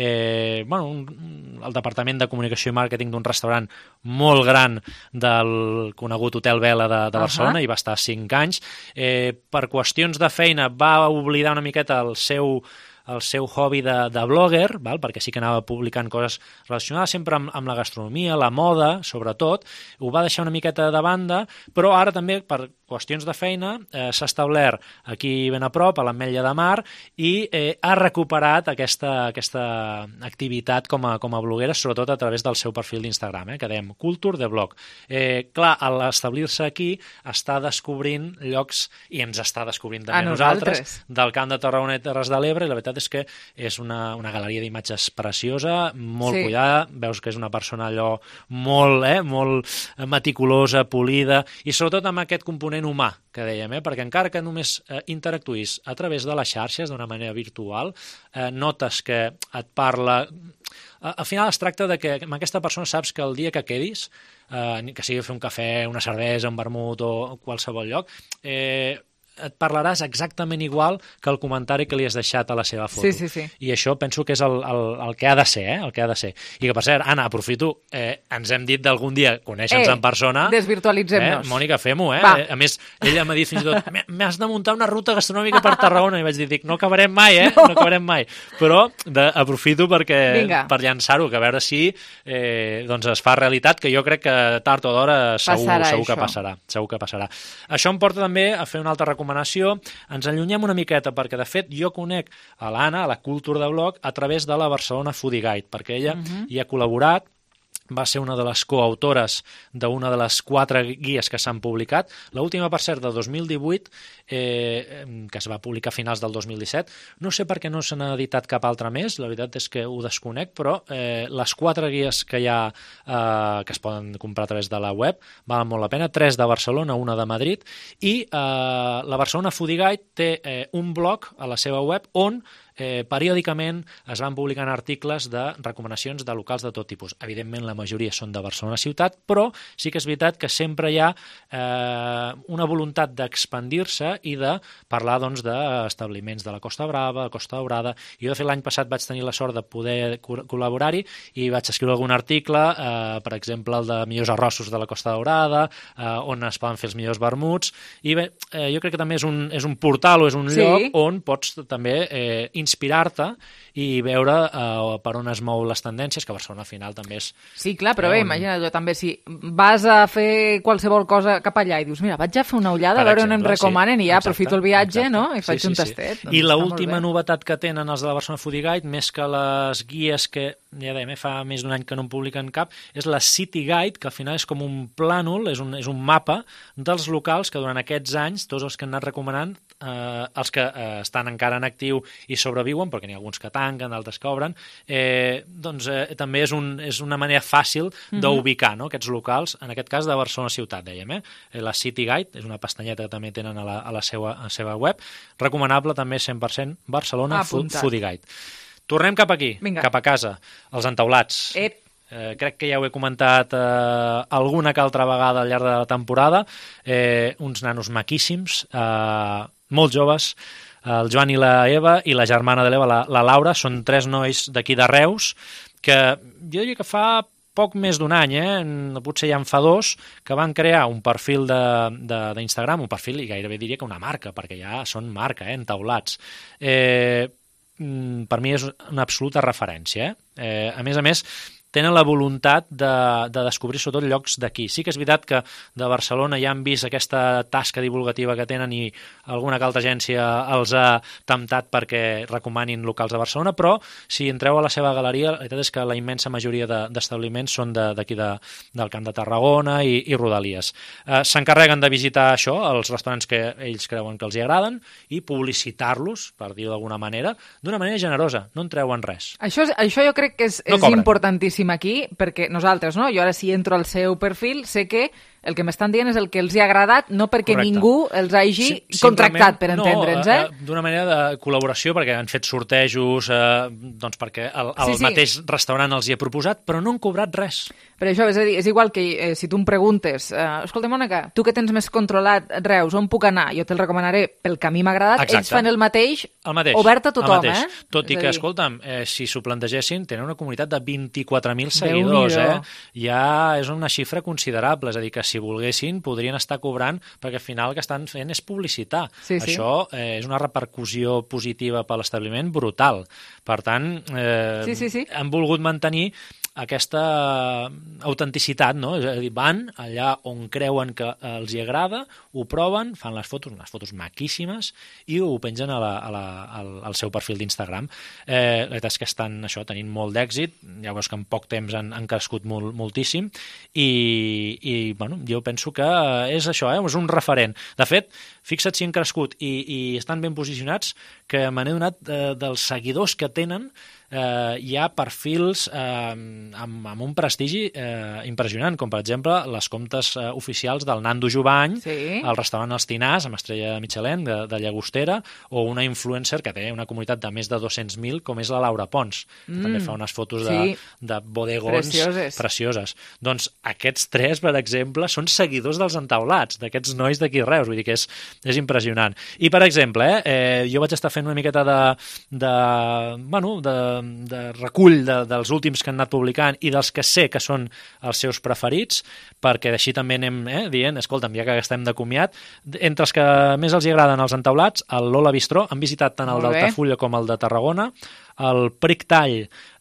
Speaker 25: eh, bueno, un, el departament de comunicació i màrqueting d'un restaurant molt gran del conegut Hotel Vela de, de Barcelona,
Speaker 1: Ahà.
Speaker 25: i va estar cinc anys. Eh, per qüestions de feina va oblidar una miqueta el seu el seu hobby de, de blogger, val? Perquè sí que anava publicant coses relacionades sempre amb, amb la gastronomia, la moda, sobretot. Ho va deixar una miqueta de banda, però ara també, per qüestions de feina, eh, s'ha establert aquí ben a prop, a l'Ametlla de Mar, i eh, ha recuperat aquesta, aquesta activitat com a, com a bloguera, sobretot a través del seu perfil d'Instagram, eh, que dèiem Culture de Blog. Eh, clar, al establir-se aquí, està descobrint llocs, i ens està descobrint també
Speaker 1: A
Speaker 25: a nosaltres,
Speaker 1: nosaltres.
Speaker 25: del Camp de Tarragona i Terres de l'Ebre, i la veritat és que és una, una galeria d'imatges preciosa, molt
Speaker 1: Sí.
Speaker 25: cuidada, veus que és una persona allò molt, eh, molt meticulosa, polida, i sobretot amb aquest component humà que dèiem, eh, perquè encara que només eh, interactuïs a través de les xarxes d'una manera virtual, eh, notes que et parla... A- Al final es tracta de que amb aquesta persona saps que el dia que quedis, eh, que sigui fer un cafè, una cervesa, un vermut o qualsevol lloc, eh, et parlaràs exactament igual que el comentari que li has deixat a la seva foto.
Speaker 1: Sí, sí, sí.
Speaker 25: I això penso que és el, el, el que ha de ser, eh? El que ha de ser. I que, per cert, Anna, aprofito, eh, ens hem dit d'algun dia conèixer-nos
Speaker 1: Eh,
Speaker 25: en persona.
Speaker 1: desvirtualitzem-nos.
Speaker 25: Eh? Mònica, fem-ho, eh?
Speaker 1: Va.
Speaker 25: A més, ella m'ha dit fins i tot, "M- m'has de muntar una ruta gastronòmica per Tarragona, i vaig dir, dic, no acabarem mai, eh? No, no acabarem mai. Però de, aprofito perquè,
Speaker 1: Vinga.
Speaker 25: per llançar-ho, que a veure si eh, doncs es fa realitat, que jo crec que tard o d'hora segur,
Speaker 1: Passarà
Speaker 25: segur que
Speaker 1: això.
Speaker 25: passarà. Segur que passarà. Això em porta també a fer una altra recomanació. Ens allunyem una miqueta, perquè de fet jo conec a l'Anna, a la Culture de Blog, a través de la Barcelona Foodie Guide, perquè ella
Speaker 1: Mhm.
Speaker 25: hi ha col·laborat, va ser una de les coautores d'una de les quatre guies que s'han publicat. L'última, per cert, de dos mil divuit, eh, que es va publicar a finals del dos mil disset. No sé per què no se n'ha editat cap altra més, la veritat és que ho desconec, però eh, les quatre guies que hi ha, eh, que es poden comprar a través de la web, valen molt la pena, tres de Barcelona, una de Madrid, i eh, la Barcelona Foodie Guide té eh, un blog a la seva web on eh, periòdicament es van publicant articles de recomanacions de locals de tot tipus. Evidentment, la majoria són de Barcelona ciutat, però sí que és veritat que sempre hi ha eh, una voluntat d'expandir-se i de parlar doncs, d'establiments de la Costa Brava, la Costa Daurada. Jo, de fet, l'any passat vaig tenir la sort de poder col·laborar-hi i vaig escriure algun article, eh, per exemple, el de millors arrossos de la Costa Daurada, eh, on es poden fer els millors vermuts, i bé, eh, jo crec que també és un, és un portal o és un
Speaker 1: Sí.
Speaker 25: lloc on pots també eh, inspirar-te i veure eh, per on es mou les tendències, que Barcelona al final també és...
Speaker 1: Sí, clar, però bé, imagina't, jo també, si vas a fer qualsevol cosa cap allà i dius, mira, vaig a fer una ullada,
Speaker 25: Per
Speaker 1: a veure on em
Speaker 25: exemple,
Speaker 1: recomanen,
Speaker 25: sí,
Speaker 1: i ja
Speaker 25: exacte,
Speaker 1: aprofito el viatge,
Speaker 25: exacte.
Speaker 1: no?, i faig
Speaker 25: Sí, sí,
Speaker 1: un
Speaker 25: sí.
Speaker 1: tastet. Doncs
Speaker 25: I
Speaker 1: està molt
Speaker 25: l'última
Speaker 1: bé.
Speaker 25: novetat que tenen els de la Barcelona Foodie Guide, més que les guies que, ja dèiem, eh, fa més d'un any que no en publiquen cap, és la City Guide, que al final és com un plànol, és un, és un mapa dels locals que durant aquests anys, tots els que han anat recomanant, eh, els que eh, estan encara en actiu i sobreviuen, perquè n'hi ha alguns que tanquen, d'altres que obren, eh, doncs eh, també és, un, és una manera fàcil
Speaker 1: Mhm.
Speaker 25: d'ubicar no, aquests locals, en aquest cas de Barcelona ciutat, dèiem, eh? La City Guide, és una pestanyeta que també tenen a la, a la, seva, a la seva web, recomanable també cent per cent Barcelona Food,
Speaker 1: Apuntat.
Speaker 25: Foodie Guide. Tornem cap aquí,
Speaker 1: Vinga.
Speaker 25: cap a casa, els entaulats.
Speaker 1: Ep.
Speaker 25: Eh, crec que ja ho he comentat eh, alguna que altra vegada al llarg de la temporada, eh, uns nanos maquíssims, eh, molt joves, el Joan i la Eva i la germana de l'Eva, la, la Laura, són tres nois d'aquí de Reus, que jo diria que fa poc més d'un any, eh? Potser ja en fa dos, que van crear un perfil d'Instagram, un perfil, i gairebé diria que una marca, perquè ja són marca, eh? Entaulats. Eh, per mi és una absoluta referència. Eh? Eh, a més a més, tenen la voluntat de, de descobrir sobretot llocs d'aquí. Sí que és veritat que de Barcelona ja han vist aquesta tasca divulgativa que tenen i alguna que altra agència els ha temptat perquè recomanin locals de Barcelona, però si entreu a la seva galeria, la veritat és que la immensa majoria d'establiments són d'aquí de, del Camp de Tarragona i, i Rodalies. Eh, S'encarreguen de visitar això, els restaurants que ells creuen que els hi agraden, i publicitar-los, per dir-ho d'alguna manera, d'una manera generosa, no en treuen res.
Speaker 1: Això, és- això jo crec que és,
Speaker 25: No
Speaker 1: és
Speaker 25: cobren.
Speaker 1: importantíssim aquí, perquè nosaltres, no? Jo ara si entro al seu perfil, sé que el que m'estan dient és el que els hi ha agradat, no perquè
Speaker 25: Correcte.
Speaker 1: ningú els hagi
Speaker 25: Sí,
Speaker 1: contractat, per
Speaker 25: simplement,
Speaker 1: entendre'ns,
Speaker 25: no,
Speaker 1: eh?
Speaker 25: eh, D'una manera de col·laboració, perquè han fet sortejos, eh, doncs perquè el, el
Speaker 1: Sí, sí.
Speaker 25: mateix restaurant els hi ha proposat, però no han cobrat res.
Speaker 1: Per això, és a dir, és igual que eh, si tu em preguntes, eh, escolta, Mònica, tu que tens més controlat Reus, on puc anar? Jo te'l recomanaré pel que a mi m'ha agradat.
Speaker 25: Exacte.
Speaker 1: Ells fan el mateix,
Speaker 25: El mateix.
Speaker 1: obert a tothom,
Speaker 25: el mateix.
Speaker 1: eh?
Speaker 25: Tot i
Speaker 1: És a
Speaker 25: que,
Speaker 1: dir,
Speaker 25: escolta'm, eh, si s'ho plantegessin, tenen una comunitat de vint-i-quatre mil seguidors,
Speaker 1: Déu-n'hi-do.
Speaker 25: eh? Ja és una xifra considerable, és a dir, que si volguessin podrien estar cobrant, perquè al final el que estan fent és publicitar.
Speaker 1: Sí, sí.
Speaker 25: Això eh, és una repercussió positiva per l'establiment brutal. Per tant, eh,
Speaker 1: Sí, sí, sí.
Speaker 25: han volgut mantenir aquesta autenticitat, no? És a dir, van allà on creuen que els hi agrada, ho proven, fan les fotos, unes fotos maquíssimes, i ho pengen a la, a la, al, al seu perfil d'Instagram. Eh, la veritat és que estan això tenint molt d'èxit, ja veus que en poc temps han, han crescut molt, moltíssim, i, i bueno, jo penso que és això, eh? És un referent. De fet, fixa't si han crescut i, i estan ben posicionats, que me n'he donat eh, dels seguidors que tenen. Eh, hi ha perfils eh, amb, amb un prestigi eh, impressionant, com per exemple les comptes eh, oficials del Nando Jubany,
Speaker 1: Sí.
Speaker 25: el restaurant Els Tinars, amb estrella Michelin, de, de Llagostera, o una influencer que té una comunitat de més de dos-cents mil, com és la Laura Pons, que
Speaker 1: Mm.
Speaker 25: també fa unes fotos de,
Speaker 1: Sí.
Speaker 25: de bodegons
Speaker 1: Precioses.
Speaker 25: precioses. Doncs aquests tres, per exemple, són seguidors dels entaulats, d'aquests nois d'aquí Reus, vull dir que és, és impressionant. I, per exemple, eh, eh, jo vaig estar fent una miqueta de, de, bueno, de, de recull de, dels últims que han anat publicant i dels que sé que són els seus preferits, perquè així també anem eh, dient, escolta'm, ja que estem de comiat, entre els que més els hi agraden els entaulats, el Lola Bistró, han visitat tant el
Speaker 1: Molt bé.
Speaker 25: d'Altafulla com el de Tarragona, el Pric Tall,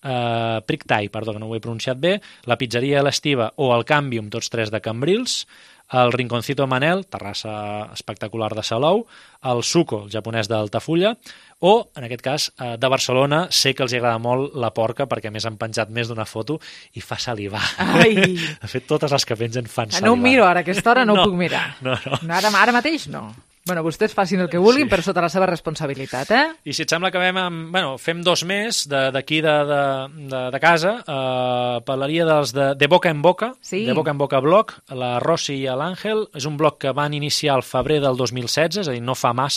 Speaker 25: eh, Pric Tall, perdó, que no ho he pronunciat bé, la pizzeria L'Estiva o el Càmbium, tots tres de Cambrils, el Rinconcito Manel, terrassa espectacular de Salou, el Suco, el japonès d'Altafulla, o, en aquest cas, eh, de Barcelona, sé que els hi agrada molt la porca, perquè a més han penjat més d'una foto i fa salivar.
Speaker 1: Ai.
Speaker 25: De fet, totes les que pengen fan
Speaker 1: Ah,
Speaker 25: salivar.
Speaker 1: no ho miro, ara a aquesta hora no,
Speaker 25: No,
Speaker 1: ho puc mirar.
Speaker 25: no, no.
Speaker 1: Ara, ara mateix no. Bueno, vostès facin el que vulguin,
Speaker 25: Sí.
Speaker 1: per sota la seva responsabilitat, eh?
Speaker 25: I si et sembla, acabem amb... Bueno, fem dos més de- d'aquí de, de, de, de casa. Uh, parlaria dels de, de Boca en Boca,
Speaker 1: Sí.
Speaker 25: de Boca en Boca blog, la Rossi i l'Àngel. És un blog que van iniciar al febrer del dos mil setze, és a dir, no fa massa,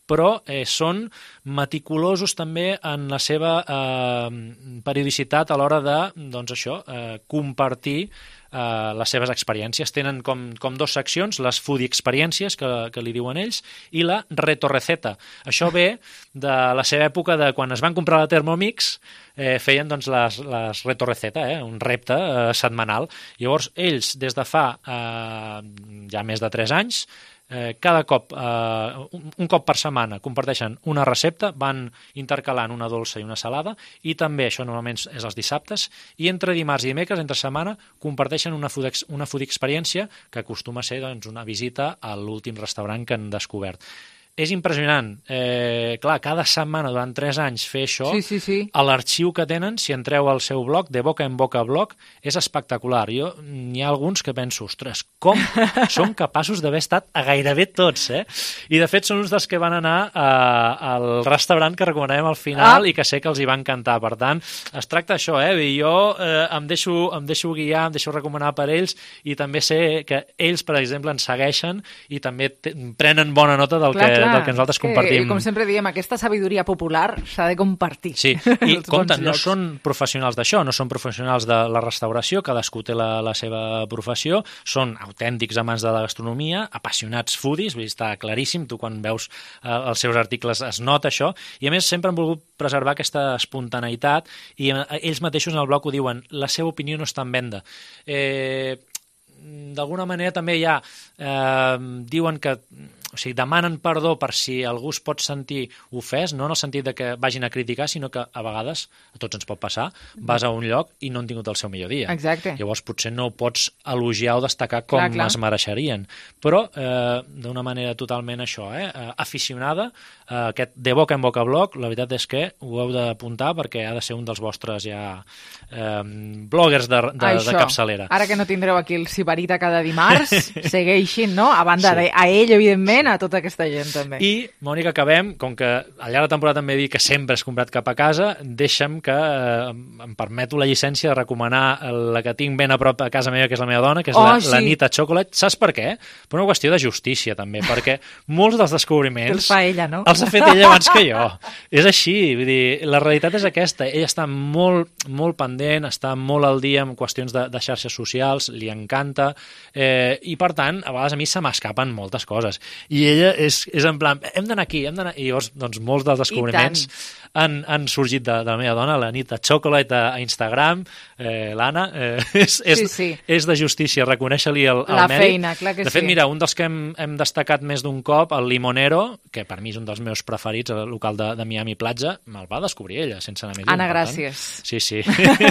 Speaker 25: però eh, són meticulosos també en la seva eh, periodicitat a l'hora de, doncs això, eh, compartir Uh, les seves experiències. Tenen com, com dos seccions, les foodie experiències, que, que li diuen ells, i la retroreceta. Això ve de la seva època de quan es van comprar la Thermomix, eh, feien doncs, les, les retroreceta, eh, un repte eh, setmanal. Llavors, ells, des de fa eh, ja més de tres anys, Eh, cada cop, eh, un, un cop per setmana comparteixen una recepta, van intercalant una dolça i una salada, i també, això normalment és els dissabtes, i entre dimarts i dimecres, entre setmana, comparteixen una food, una food experiència que acostuma a ser doncs, una visita a l'últim restaurant que han descobert. És impressionant. Eh, clar, cada setmana durant tres anys fer això,
Speaker 1: sí, sí, sí.
Speaker 25: a l'arxiu que tenen, si entreu al seu blog, de boca en boca blog, és espectacular. Jo, n'hi ha alguns que penso, ostres, com són capaços d'haver estat a gairebé tots, eh? I de fet són uns dels que van anar a, al restaurant que recomanarem al final ah. i que sé que els hi va encantar. Per tant, es tracta d'això, eh? I jo eh, em, deixo, em deixo guiar, em deixo recomanar per ells, i també sé que ells, per exemple, ens segueixen i també prenen bona nota del clar, que del que nosaltres compartim.
Speaker 1: Que, com sempre diem, aquesta sabidoria popular s'ha de compartir.
Speaker 25: Sí, i compte, no són professionals d'això, no són professionals de la restauració, cadascú té la, la seva professió, són autèntics amants de la gastronomia, apassionats foodies, vull dir, està claríssim, tu quan veus eh, els seus articles es nota això, i a més sempre han volgut preservar aquesta espontaneïtat, i eh, ells mateixos en el blog ho diuen, la seva opinió no està en venda. Eh... D'alguna manera també ja eh, diuen que, o sigui, demanen perdó per si algú es pot sentir ofès, no en el sentit de que vagin a criticar, sinó que a vegades, a tots ens pot passar, vas a un lloc i no han tingut el seu millor dia.
Speaker 1: Exacte.
Speaker 25: Llavors potser no pots elogiar o destacar com
Speaker 1: clar, clar.
Speaker 25: es mereixerien. Però eh, d'una manera totalment això, eh, aficionada, eh, aquest de boca en boca blog, la veritat és que ho heu d'apuntar perquè ha de ser un dels vostres ja eh, bloggers de, de, de capçalera.
Speaker 1: Ara que no tindreu aquí el Sibarita cada dimarts, segueixin, no? A banda sí. de a ell, evidentment, a tota aquesta gent també.
Speaker 25: I, Mònica, acabem, com que al llarg de la temporada també he dit que sempre has comprat cap a casa, deixa'm que eh, em permeto la llicència de recomanar la que tinc ben a prop a casa meva, que és la meva dona, que és oh, la, sí. la Nita Chocolate. Saps per què? Per una qüestió de justícia, també, perquè molts dels descobriments...
Speaker 1: Els fa ella, no?
Speaker 25: Els ha fet ella abans que jo. És així, vull dir, la realitat és aquesta. Ella està molt, molt pendent, està molt al dia amb qüestions de, de xarxes socials, li encanta, eh, i per tant, a vegades a mi se m'escapen moltes coses. I ella és, és en plan, hem d'anar aquí, hem d'anar... I llavors, doncs, molts dels descobriments han, han sorgit de, de la meva dona, la Nita Chocolate a, a Instagram, eh, l'Anna, eh, és, és,
Speaker 1: sí, sí.
Speaker 25: és de justícia, reconèixer-li el, el
Speaker 1: la
Speaker 25: mèrit.
Speaker 1: feina, clar que
Speaker 25: de fet,
Speaker 1: sí.
Speaker 25: mira, un dels que hem, hem destacat més d'un cop, el Limonero, que per mi és un dels meus preferits, el local de, de Miami Platja, me'l va descobrir ella, sense anar més
Speaker 1: Anna,
Speaker 25: lluny.
Speaker 1: gràcies.
Speaker 25: Tant, sí, sí.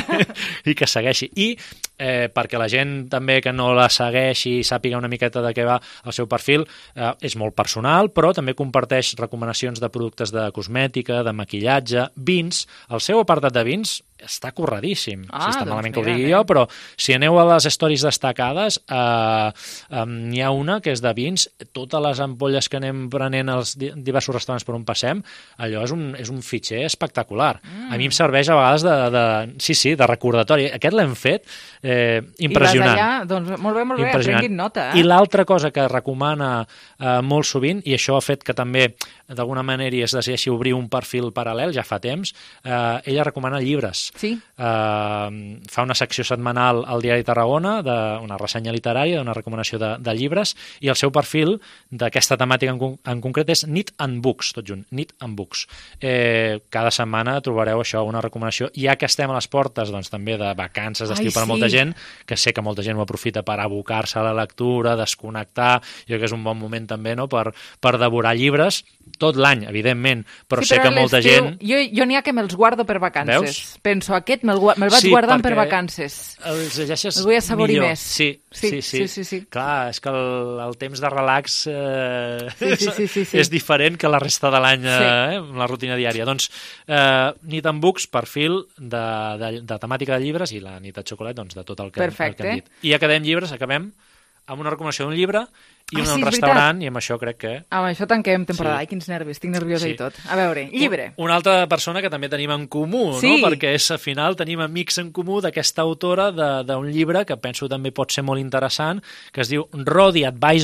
Speaker 25: I que segueixi. I eh, perquè la gent també que no la segueixi i sàpiga una miqueta de què va el seu perfil, eh, és molt personal, però també comparteix recomanacions de productes de cosmètica, de maquillatge, vins. El seu apartat de vins està curradíssim,
Speaker 1: ah,
Speaker 25: si està
Speaker 1: doncs
Speaker 25: malament que ho
Speaker 1: mira,
Speaker 25: digui
Speaker 1: eh?
Speaker 25: jo, però si aneu a les stories destacades, eh, eh, n'hi ha una que és de vins, totes les ampolles que anem prenent als diversos restaurants per on passem, allò és un, és un fitxer espectacular. Mm. A mi em serveix a vegades de, de, sí, sí, de recordatori. Aquest l'hem fet eh, impressionant.
Speaker 1: I les allà, doncs molt bé, molt bé, aprenguin nota. Eh?
Speaker 25: I l'altra cosa que recomana eh, molt sovint, i això ha fet que també d'alguna manera es decideixi obrir un perfil paral·lel, ja fa temps, eh, ella recomana llibres.
Speaker 1: Sí.
Speaker 25: Uh, fa una secció setmanal al Diari Tarragona, de, una ressenya literària, una recomanació de, de llibres, i el seu perfil d'aquesta temàtica en, en concret és Knit and Books, tot junt, Knit and Books. Eh, cada setmana trobareu això, una recomanació. Ja que estem a les portes, doncs, també de vacances d'estiu per a molta
Speaker 1: sí.
Speaker 25: gent, que sé que molta gent ho aprofita per abocar-se a la lectura, desconnectar, jo que és un bon moment també, no?, per, per devorar llibres, tot l'any, evidentment, però
Speaker 1: sí,
Speaker 25: sé
Speaker 1: però
Speaker 25: que molta gent...
Speaker 1: Jo, jo n'hi ha que me'ls guardo per vacances.
Speaker 25: Veus?
Speaker 1: Penso, aquest me'l, me'l vaig
Speaker 25: sí,
Speaker 1: guardant per vacances.
Speaker 25: Els llegeixes
Speaker 1: el vull assaborir
Speaker 25: millor.
Speaker 1: més.
Speaker 25: Sí, sí, sí.
Speaker 1: sí, sí, sí.
Speaker 25: Clar, és que el, el temps de relax eh,
Speaker 1: sí, sí, sí, sí, sí.
Speaker 25: és diferent que la resta de l'any,
Speaker 1: sí.
Speaker 25: eh, la rutina diària. Doncs, eh, Knit and Books, perfil de, de, de temàtica de llibres, i la Nita Chocolate, doncs, de tot el que, el que hem dit. I acabem llibres, acabem amb una recomanació d'un llibre i
Speaker 1: ah,
Speaker 25: un
Speaker 1: sí,
Speaker 25: restaurant, i amb això crec que...
Speaker 1: Amb això tanquem temporada.
Speaker 25: Sí.
Speaker 1: Ai, quins nervis, estic nerviosa
Speaker 25: sí.
Speaker 1: i tot. A veure, llibre.
Speaker 25: Un, una altra persona que també tenim en comú,
Speaker 1: sí.
Speaker 25: no? Perquè és, al final tenim amics en comú d'aquesta autora d'un llibre que penso també pot ser molt interessant, que es diu Rodi Advisor,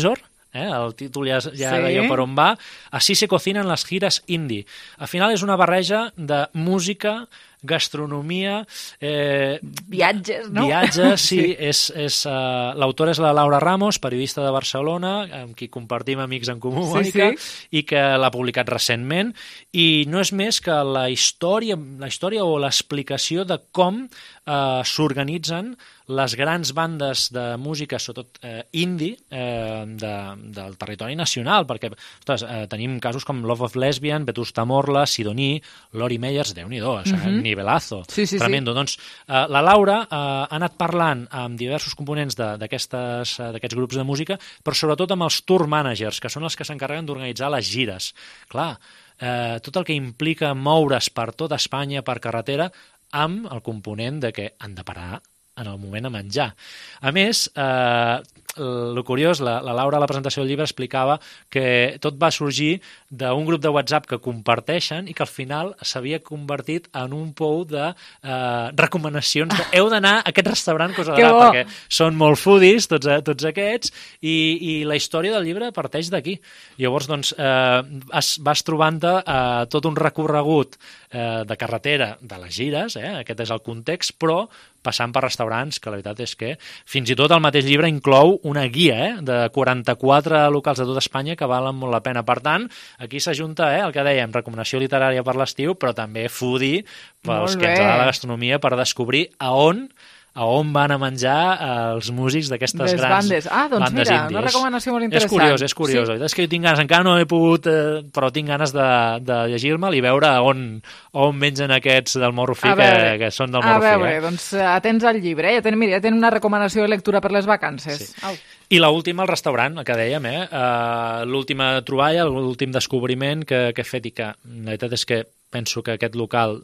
Speaker 25: eh? El títol ja, ja
Speaker 1: Sí.
Speaker 25: veieu per on va. Así se cocinan las giras indie. Al final és una barreja de música, gastronomia... Eh,
Speaker 1: viatges, no?
Speaker 25: Viatges, sí.
Speaker 1: Sí.
Speaker 25: És, és, uh, l'autora és la Laura Ramos, periodista de Barcelona, amb qui compartim Amics en Comú,
Speaker 1: Sí,
Speaker 25: Mònica,
Speaker 1: sí.
Speaker 25: i que l'ha publicat recentment, i no és més que la història, la història o l'explicació de com eh, s'organitzen les grans bandes de música, sobretot eh, indie, eh, de, del territori nacional, perquè ostres, eh, tenim casos com Love of Lesbian, Vetusta Morla, Sidoní, Lori Meyers, Déu-n'hi-do, o sigui,
Speaker 1: Mhm.
Speaker 25: nivelazo,
Speaker 1: Sí, sí, sí.
Speaker 25: tremendo. Doncs eh, la Laura eh, ha anat parlant amb diversos components de- d'aquestes, eh, d'aquests grups de música, però sobretot amb els tour managers, que són els que s'encarreguen d'organitzar les gires. Clar, eh, tot el que implica moure's per tota Espanya per carretera amb el component de que han de parar en el moment a menjar. A més, eh, el curiós, la, la Laura a la presentació del llibre explicava que tot va sorgir d'un grup de WhatsApp que comparteixen i que al final s'havia convertit en un pou de eh, recomanacions de heu d'anar a aquest restaurant que us
Speaker 1: Que
Speaker 25: agradarà,
Speaker 1: bo!
Speaker 25: perquè són molt foodies tots, eh, tots aquests i, i la història del llibre parteix d'aquí. Llavors, doncs, eh, vas, vas trobant-te eh, tot un recorregut eh, de carretera de les gires, eh, aquest és el context, però passant per restaurants, que la veritat és que fins i tot el mateix llibre inclou una guia eh, de quaranta-quatre locals de tota Espanya que valen molt la pena. Per tant, aquí s'ajunta eh, el que dèiem, recomanació literària per l'estiu, però també foodie pels
Speaker 1: Molt
Speaker 25: que ens
Speaker 1: bé.
Speaker 25: agrada la gastronomia per descobrir a on a on van a menjar eh, els músics d'aquestes
Speaker 1: Les
Speaker 25: grans
Speaker 1: bandes. Ah, doncs
Speaker 25: bandes
Speaker 1: mira,
Speaker 25: indies.
Speaker 1: una recomanació molt
Speaker 25: És
Speaker 1: interessant.
Speaker 25: curiós, és curiós.
Speaker 1: Sí.
Speaker 25: Sí. És que jo tinc ganes, encara no he pogut, eh, però tinc ganes de, de llegir-me'l i veure on, on mengen aquests del Morro Fi,
Speaker 1: A
Speaker 25: que,
Speaker 1: veure,
Speaker 25: que són del
Speaker 1: a
Speaker 25: Morro Fi.
Speaker 1: veure,
Speaker 25: Eh?
Speaker 1: doncs eh, atents al llibre. Eh? Ja tenen, mira, ja tenen una recomanació de lectura per les vacances.
Speaker 25: Sí.
Speaker 1: Au.
Speaker 25: I l'última, el restaurant, el que dèiem, eh? Uh, l'última troballa, l'últim descobriment que, que he fet i que la veritat és que penso que aquest local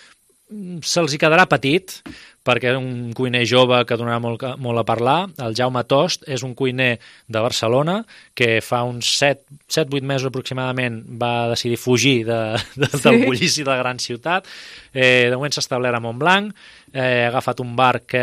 Speaker 25: mm, se'ls hi quedarà petit, perquè és un cuiner jove que donarà molt, molt a parlar. El Jaume Tost és un cuiner de Barcelona que fa uns set vuit mesos aproximadament va decidir fugir de, de,
Speaker 1: Sí.
Speaker 25: del bullici de la gran ciutat. Eh, de moment s'ha establert a Montblanc, eh, ha agafat un bar que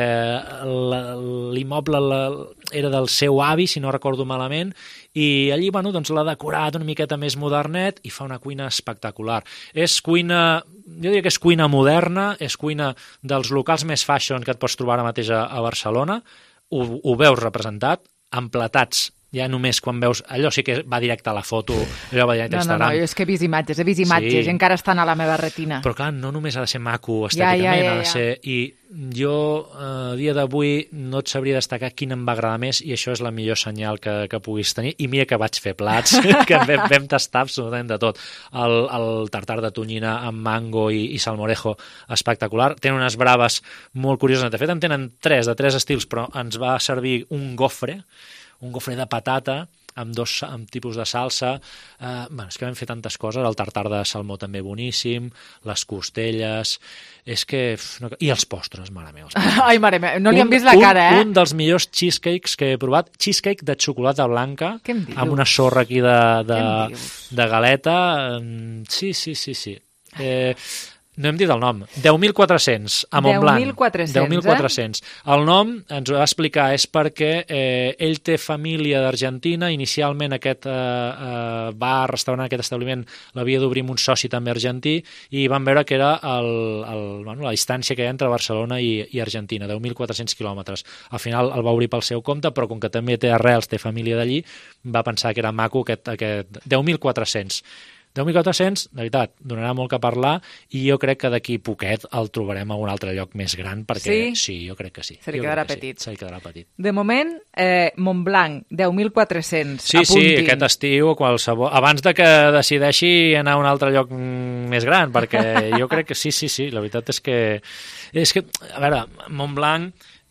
Speaker 25: la- l'immoble la- era del seu avi, si no recordo malament, i allí bueno, doncs, l'ha decorat una miqueta més modernet i fa una cuina espectacular. És cuina, jo diria que és cuina moderna, és cuina dels locals més fashion que et pots trobar ara mateix a, a Barcelona, ho, ho veus representat, emplatats, ja només quan veus... Allò sí que va directe a la foto, allò va directe a
Speaker 1: No, no, no,
Speaker 25: Instagram.
Speaker 1: jo és que he vist imatges, he vist imatges
Speaker 25: Sí.
Speaker 1: i encara estan a la meva retina.
Speaker 25: Però clar, no només ha de ser maco
Speaker 1: Ja,
Speaker 25: estèticament,
Speaker 1: ja, ja,
Speaker 25: ha de
Speaker 1: ja.
Speaker 25: ser... I jo, eh, a dia d'avui, no et sabria destacar quin em va agradar més i això és la millor senyal que, que puguis tenir. I mira que vaig fer plats, que vam, vam tastar absolutament de tot. El, el tartar de tonyina amb mango i, i salmorejo, espectacular. Tenen unes braves molt curioses. De fet, en tenen tres, de tres estils, però ens va servir un gofre, un gofre de patata, amb dos amb tipus de salsa. Eh, bueno, és que vam fer tantes coses, el tartar de salmó també boníssim, les costelles, és que... uf, no, i els postres, mare meva. Els postres.
Speaker 1: Ai, mare meva, no li
Speaker 25: Un-
Speaker 1: han vist la
Speaker 25: un-
Speaker 1: cara, eh?
Speaker 25: Un dels millors cheesecakes que he provat, cheesecake de xocolata blanca,
Speaker 1: Què em dius?
Speaker 25: amb una sorra aquí de, de,
Speaker 1: Què em dius?
Speaker 25: de galeta. Mm, Sí, sí, sí, sí. Eh, no hem dit el nom. deu mil quatre-cents, a Montblanc.
Speaker 1: deu mil quatre-cents,
Speaker 25: deu mil quatre-cents. El nom, ens ho va explicar, és perquè eh, ell té família d'Argentina. Inicialment aquest eh, eh, bar, restaurant, aquest establiment, l'havia d'obrir amb un soci també argentí i van veure que era el, el, bueno, la distància que hi ha entre Barcelona i, i Argentina, deu mil quatre-cents quilòmetres. Al final el va obrir pel seu compte, però com que també té arrels, té família d'allí, va pensar que era maco aquest, aquest deu mil quatre-cents. deu mil quatre-cents, de veritat, donarà molt que parlar i jo crec que d'aquí poquet el trobarem a un altre lloc més gran perquè
Speaker 1: Sí?
Speaker 25: sí, jo crec que sí.
Speaker 1: Se li
Speaker 25: Jo
Speaker 1: quedarà
Speaker 25: crec que
Speaker 1: petit.
Speaker 25: Sí, se li quedarà petit.
Speaker 1: De moment, eh, Montblanc, deu mil quatre-cents.
Speaker 25: Sí, sí, aquest estiu, qualsevol... abans de que decideixi anar a un altre lloc mm, més gran, perquè jo crec que sí, sí, sí, la veritat és que... És que, a veure, Montblanc,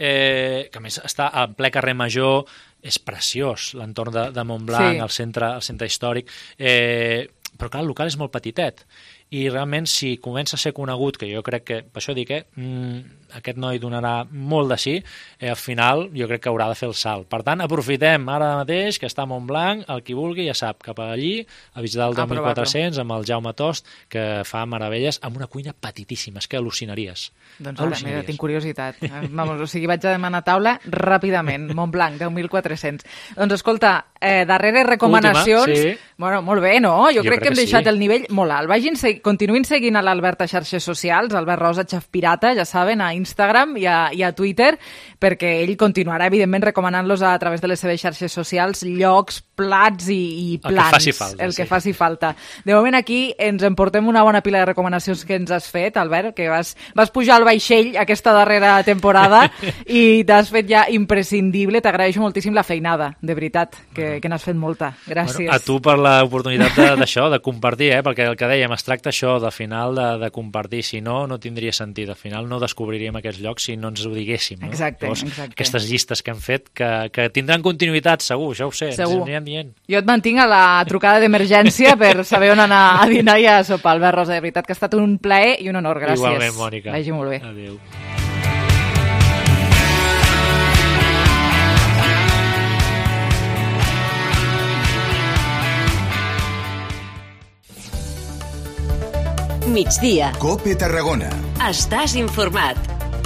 Speaker 25: eh, que a més està a ple carrer Major, és preciós l'entorn de, de Montblanc,
Speaker 1: Sí.
Speaker 25: el, centre, el centre històric, eh, però clar, el local és molt petitet i realment si comença a ser conegut, que jo crec que, per això dic, eh, mm, aquest noi donarà molt de sí, eh, al final jo crec que haurà de fer el salt. Per tant, aprofitem ara mateix que està a Montblanc, el qui vulgui ja sap, cap allí, a visitar el deu mil quatre-cents amb el Jaume Tost, que fa meravelles amb una cuina petitíssima, és que al·lucinaries.
Speaker 1: Doncs ara, mira, tinc curiositat. Vamos, o sigui, vaig a demanar taula ràpidament, Montblanc, deu mil quatre-cents. Doncs escolta, eh, darrere recomanacions... Última, sí. Bueno, molt bé, no? Jo, jo crec, crec que hem que deixat sí. el nivell molt alt. Vagin, se... Continuïn seguint a l'Albert a xarxes socials, Albert Rosa, Xef Pirata, ja saben, a Instagram i a, i a Twitter, perquè ell continuarà, evidentment, recomanant-los a través de les seves xarxes socials llocs, plats i, i plans. El que faci falta. El que sí. faci falta. De moment aquí ens emportem una bona pila de recomanacions que ens has fet, Albert, que vas, vas pujar al vaixell aquesta darrera temporada i t'has fet ja imprescindible. T'agraeixo moltíssim la feinada, de veritat, que, que n'has fet molta. Gràcies.
Speaker 25: Bueno, a tu per l'oportunitat d'això, de, de compartir, eh? Perquè el que dèiem, es tracta això, de final, de, de compartir. Si no, no tindria sentit. Al final no descobriríem aquests llocs si no ens ho diguéssim. No?
Speaker 1: Exacte,
Speaker 25: Llavors,
Speaker 1: exacte.
Speaker 25: Aquestes llistes que hem fet, que, que tindran continuïtat, segur, això ho sé.
Speaker 1: Segur.
Speaker 25: Ens aniran dient.
Speaker 1: Jo et mantinc a la trucada d'emergència per saber on anar a dinar i a sopar. Albert Rosa, de veritat que ha estat un plaer i un honor. Gràcies.
Speaker 25: Igualment, Mònica.
Speaker 1: Vagi molt bé.
Speaker 25: Adéu.
Speaker 23: Migdia.
Speaker 5: Cope Tarragona.
Speaker 23: Estàs informat.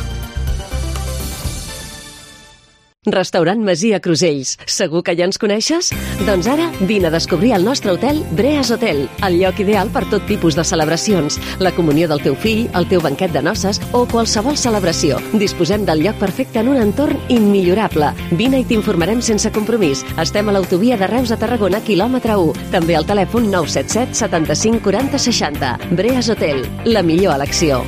Speaker 23: Restaurant Masia Crusells. Segur que ja ens coneixes? Doncs ara vine a descobrir el nostre hotel Breas Hotel, el lloc ideal per tot tipus de celebracions, la comunió del teu fill, el teu banquet de noces o qualsevol celebració. Disposem del lloc perfecte en un entorn immillorable. Vine i t'informarem sense compromís. Estem a l'autovia de Reus a Tarragona, quilòmetre u. També al telèfon nou set set setanta-cinc quaranta seixanta. Breas Hotel, la millor elecció.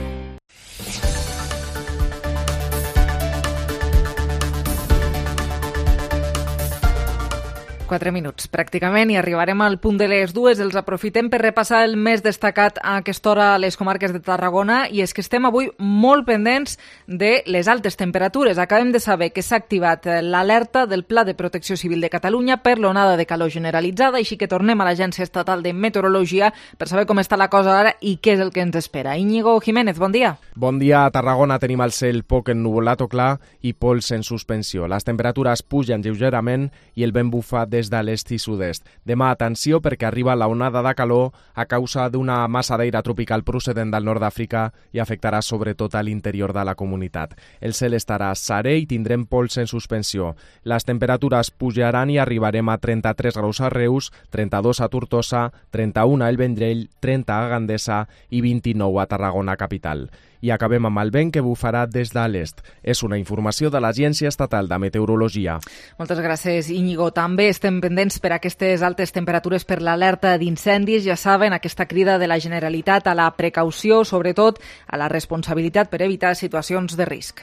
Speaker 1: Quatre minuts, pràcticament, i arribarem al punt de les dues. Els aprofitem per repassar el més destacat a aquesta hora a les comarques de Tarragona, i és que estem avui molt pendents de les altes temperatures. Acabem de saber que s'ha activat l'alerta del Pla de Protecció Civil de Catalunya per l'onada de calor generalitzada, així que tornem a l'Agència Estatal de Meteorologia per saber com està la cosa ara i què és el que ens espera. Íñigo Jiménez, bon dia.
Speaker 6: Bon dia. A Tarragona tenim el cel poc ennuvolat o clar i pols en suspensió. Les temperatures pugen lleugerament i el vent bufa des de l'est i sud-est. Demà, atenció, perquè arriba la onada de calor a causa d'una massa d'aire tropical procedent del nord d'Àfrica i afectarà sobretot a l'interior de la comunitat. El cel estarà serè i tindrem pols en suspensió. Les temperatures pujaran i arribarem a trenta-tres graus a Reus, trenta-dos a Tortosa, trenta-un a El Vendrell, trenta a Gandesa i vint-i-nou a Tarragona capital. I acabem amb el vent que bufarà des de l'est. És una informació de l'Agència Estatal de Meteorologia.
Speaker 1: Moltes gràcies, Íñigo. També estem pendents per aquestes altes temperatures per l'alerta d'incendis. Ja saben, aquesta crida de la Generalitat a la precaució, sobretot a la responsabilitat per evitar situacions de risc.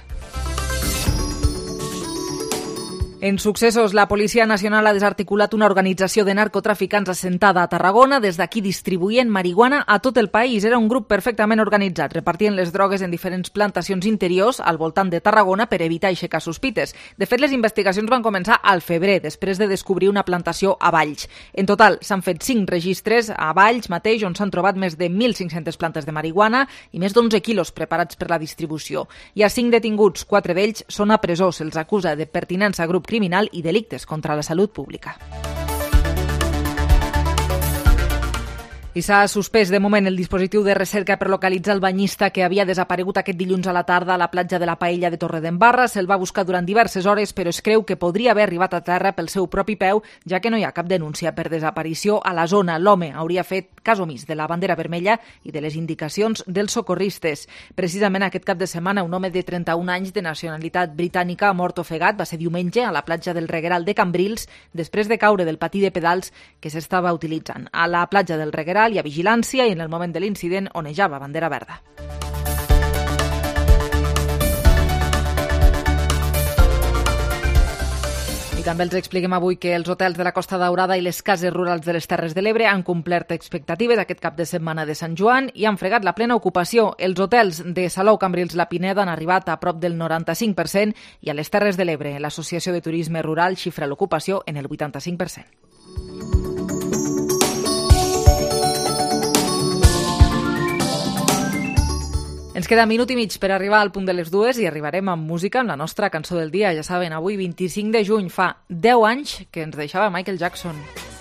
Speaker 1: En successos, la Policia Nacional ha desarticulat una organització de narcotraficants assentada a Tarragona, des d'aquí distribuint marihuana a tot el país. Era un grup perfectament organitzat, repartint les drogues en diferents plantacions interiors al voltant de Tarragona per evitar aixecar sospites. De fet, les investigacions van començar al febrer, després de descobrir una plantació a Valls. En total, s'han fet cinc registres a Valls mateix, on s'han trobat més de mil cinc-centes plantes de marihuana i més d'onze quilos preparats per la distribució. Hi ha cinc detinguts, quatre d'ells són a presó. Se'ls acusa de pertinença a grup criminal i delictes contra la salut pública. I s'ha suspès de moment el dispositiu de recerca per localitzar el banyista que havia desaparegut aquest dilluns a la tarda a la platja de la Paella de Torredembarra. Se'l va buscar durant diverses hores, però es creu que podria haver arribat a terra pel seu propi peu, ja que no hi ha cap denúncia per desaparició a la zona. L'home hauria fet cas omís de la bandera vermella i de les indicacions dels socorristes. Precisament aquest cap de setmana, un home de trenta-un anys de nacionalitat britànica ha mort ofegat. Va ser diumenge a la platja del Regueral de Cambrils, després de caure del patí de pedals que s'estava utilitzant. A la platja del Regueral hi ha vigilància i en el moment de l'incident onejava bandera verda. I també els expliquem avui que els hotels de la Costa Daurada i les cases rurals de les Terres de l'Ebre han complert expectatives aquest cap de setmana de Sant Joan i han fregat la plena ocupació. Els hotels de Salou, Cambrils, La Pineda han arribat a prop del noranta-cinc per cent i a les Terres de l'Ebre l'Associació de Turisme Rural xifra l'ocupació en el vuitanta-cinc per cent. Ens queda minut i mig per arribar al punt de les dues i arribarem amb música amb la nostra cançó del dia. Ja saben, avui, vint-i-cinc de juny, fa deu anys que ens deixava Michael Jackson.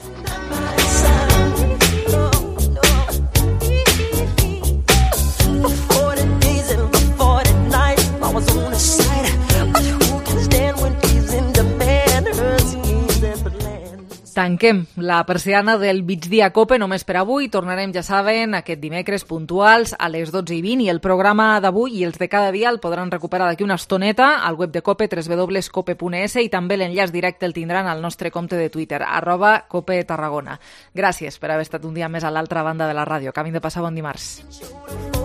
Speaker 1: Tanquem la persiana del migdia Cope només per avui. Tornarem, ja saben, aquest dimecres puntuals a les dotze i vint i el programa d'avui i els de cada dia el podran recuperar d'aquí una estoneta al web de Cope, w w w punt cope punt es, i també l'enllaç directe el tindran al nostre compte de Twitter, arroba Cope Tarragona. Gràcies per haver estat un dia més a l'altra banda de la ràdio. Acabin de passar bon dimarts.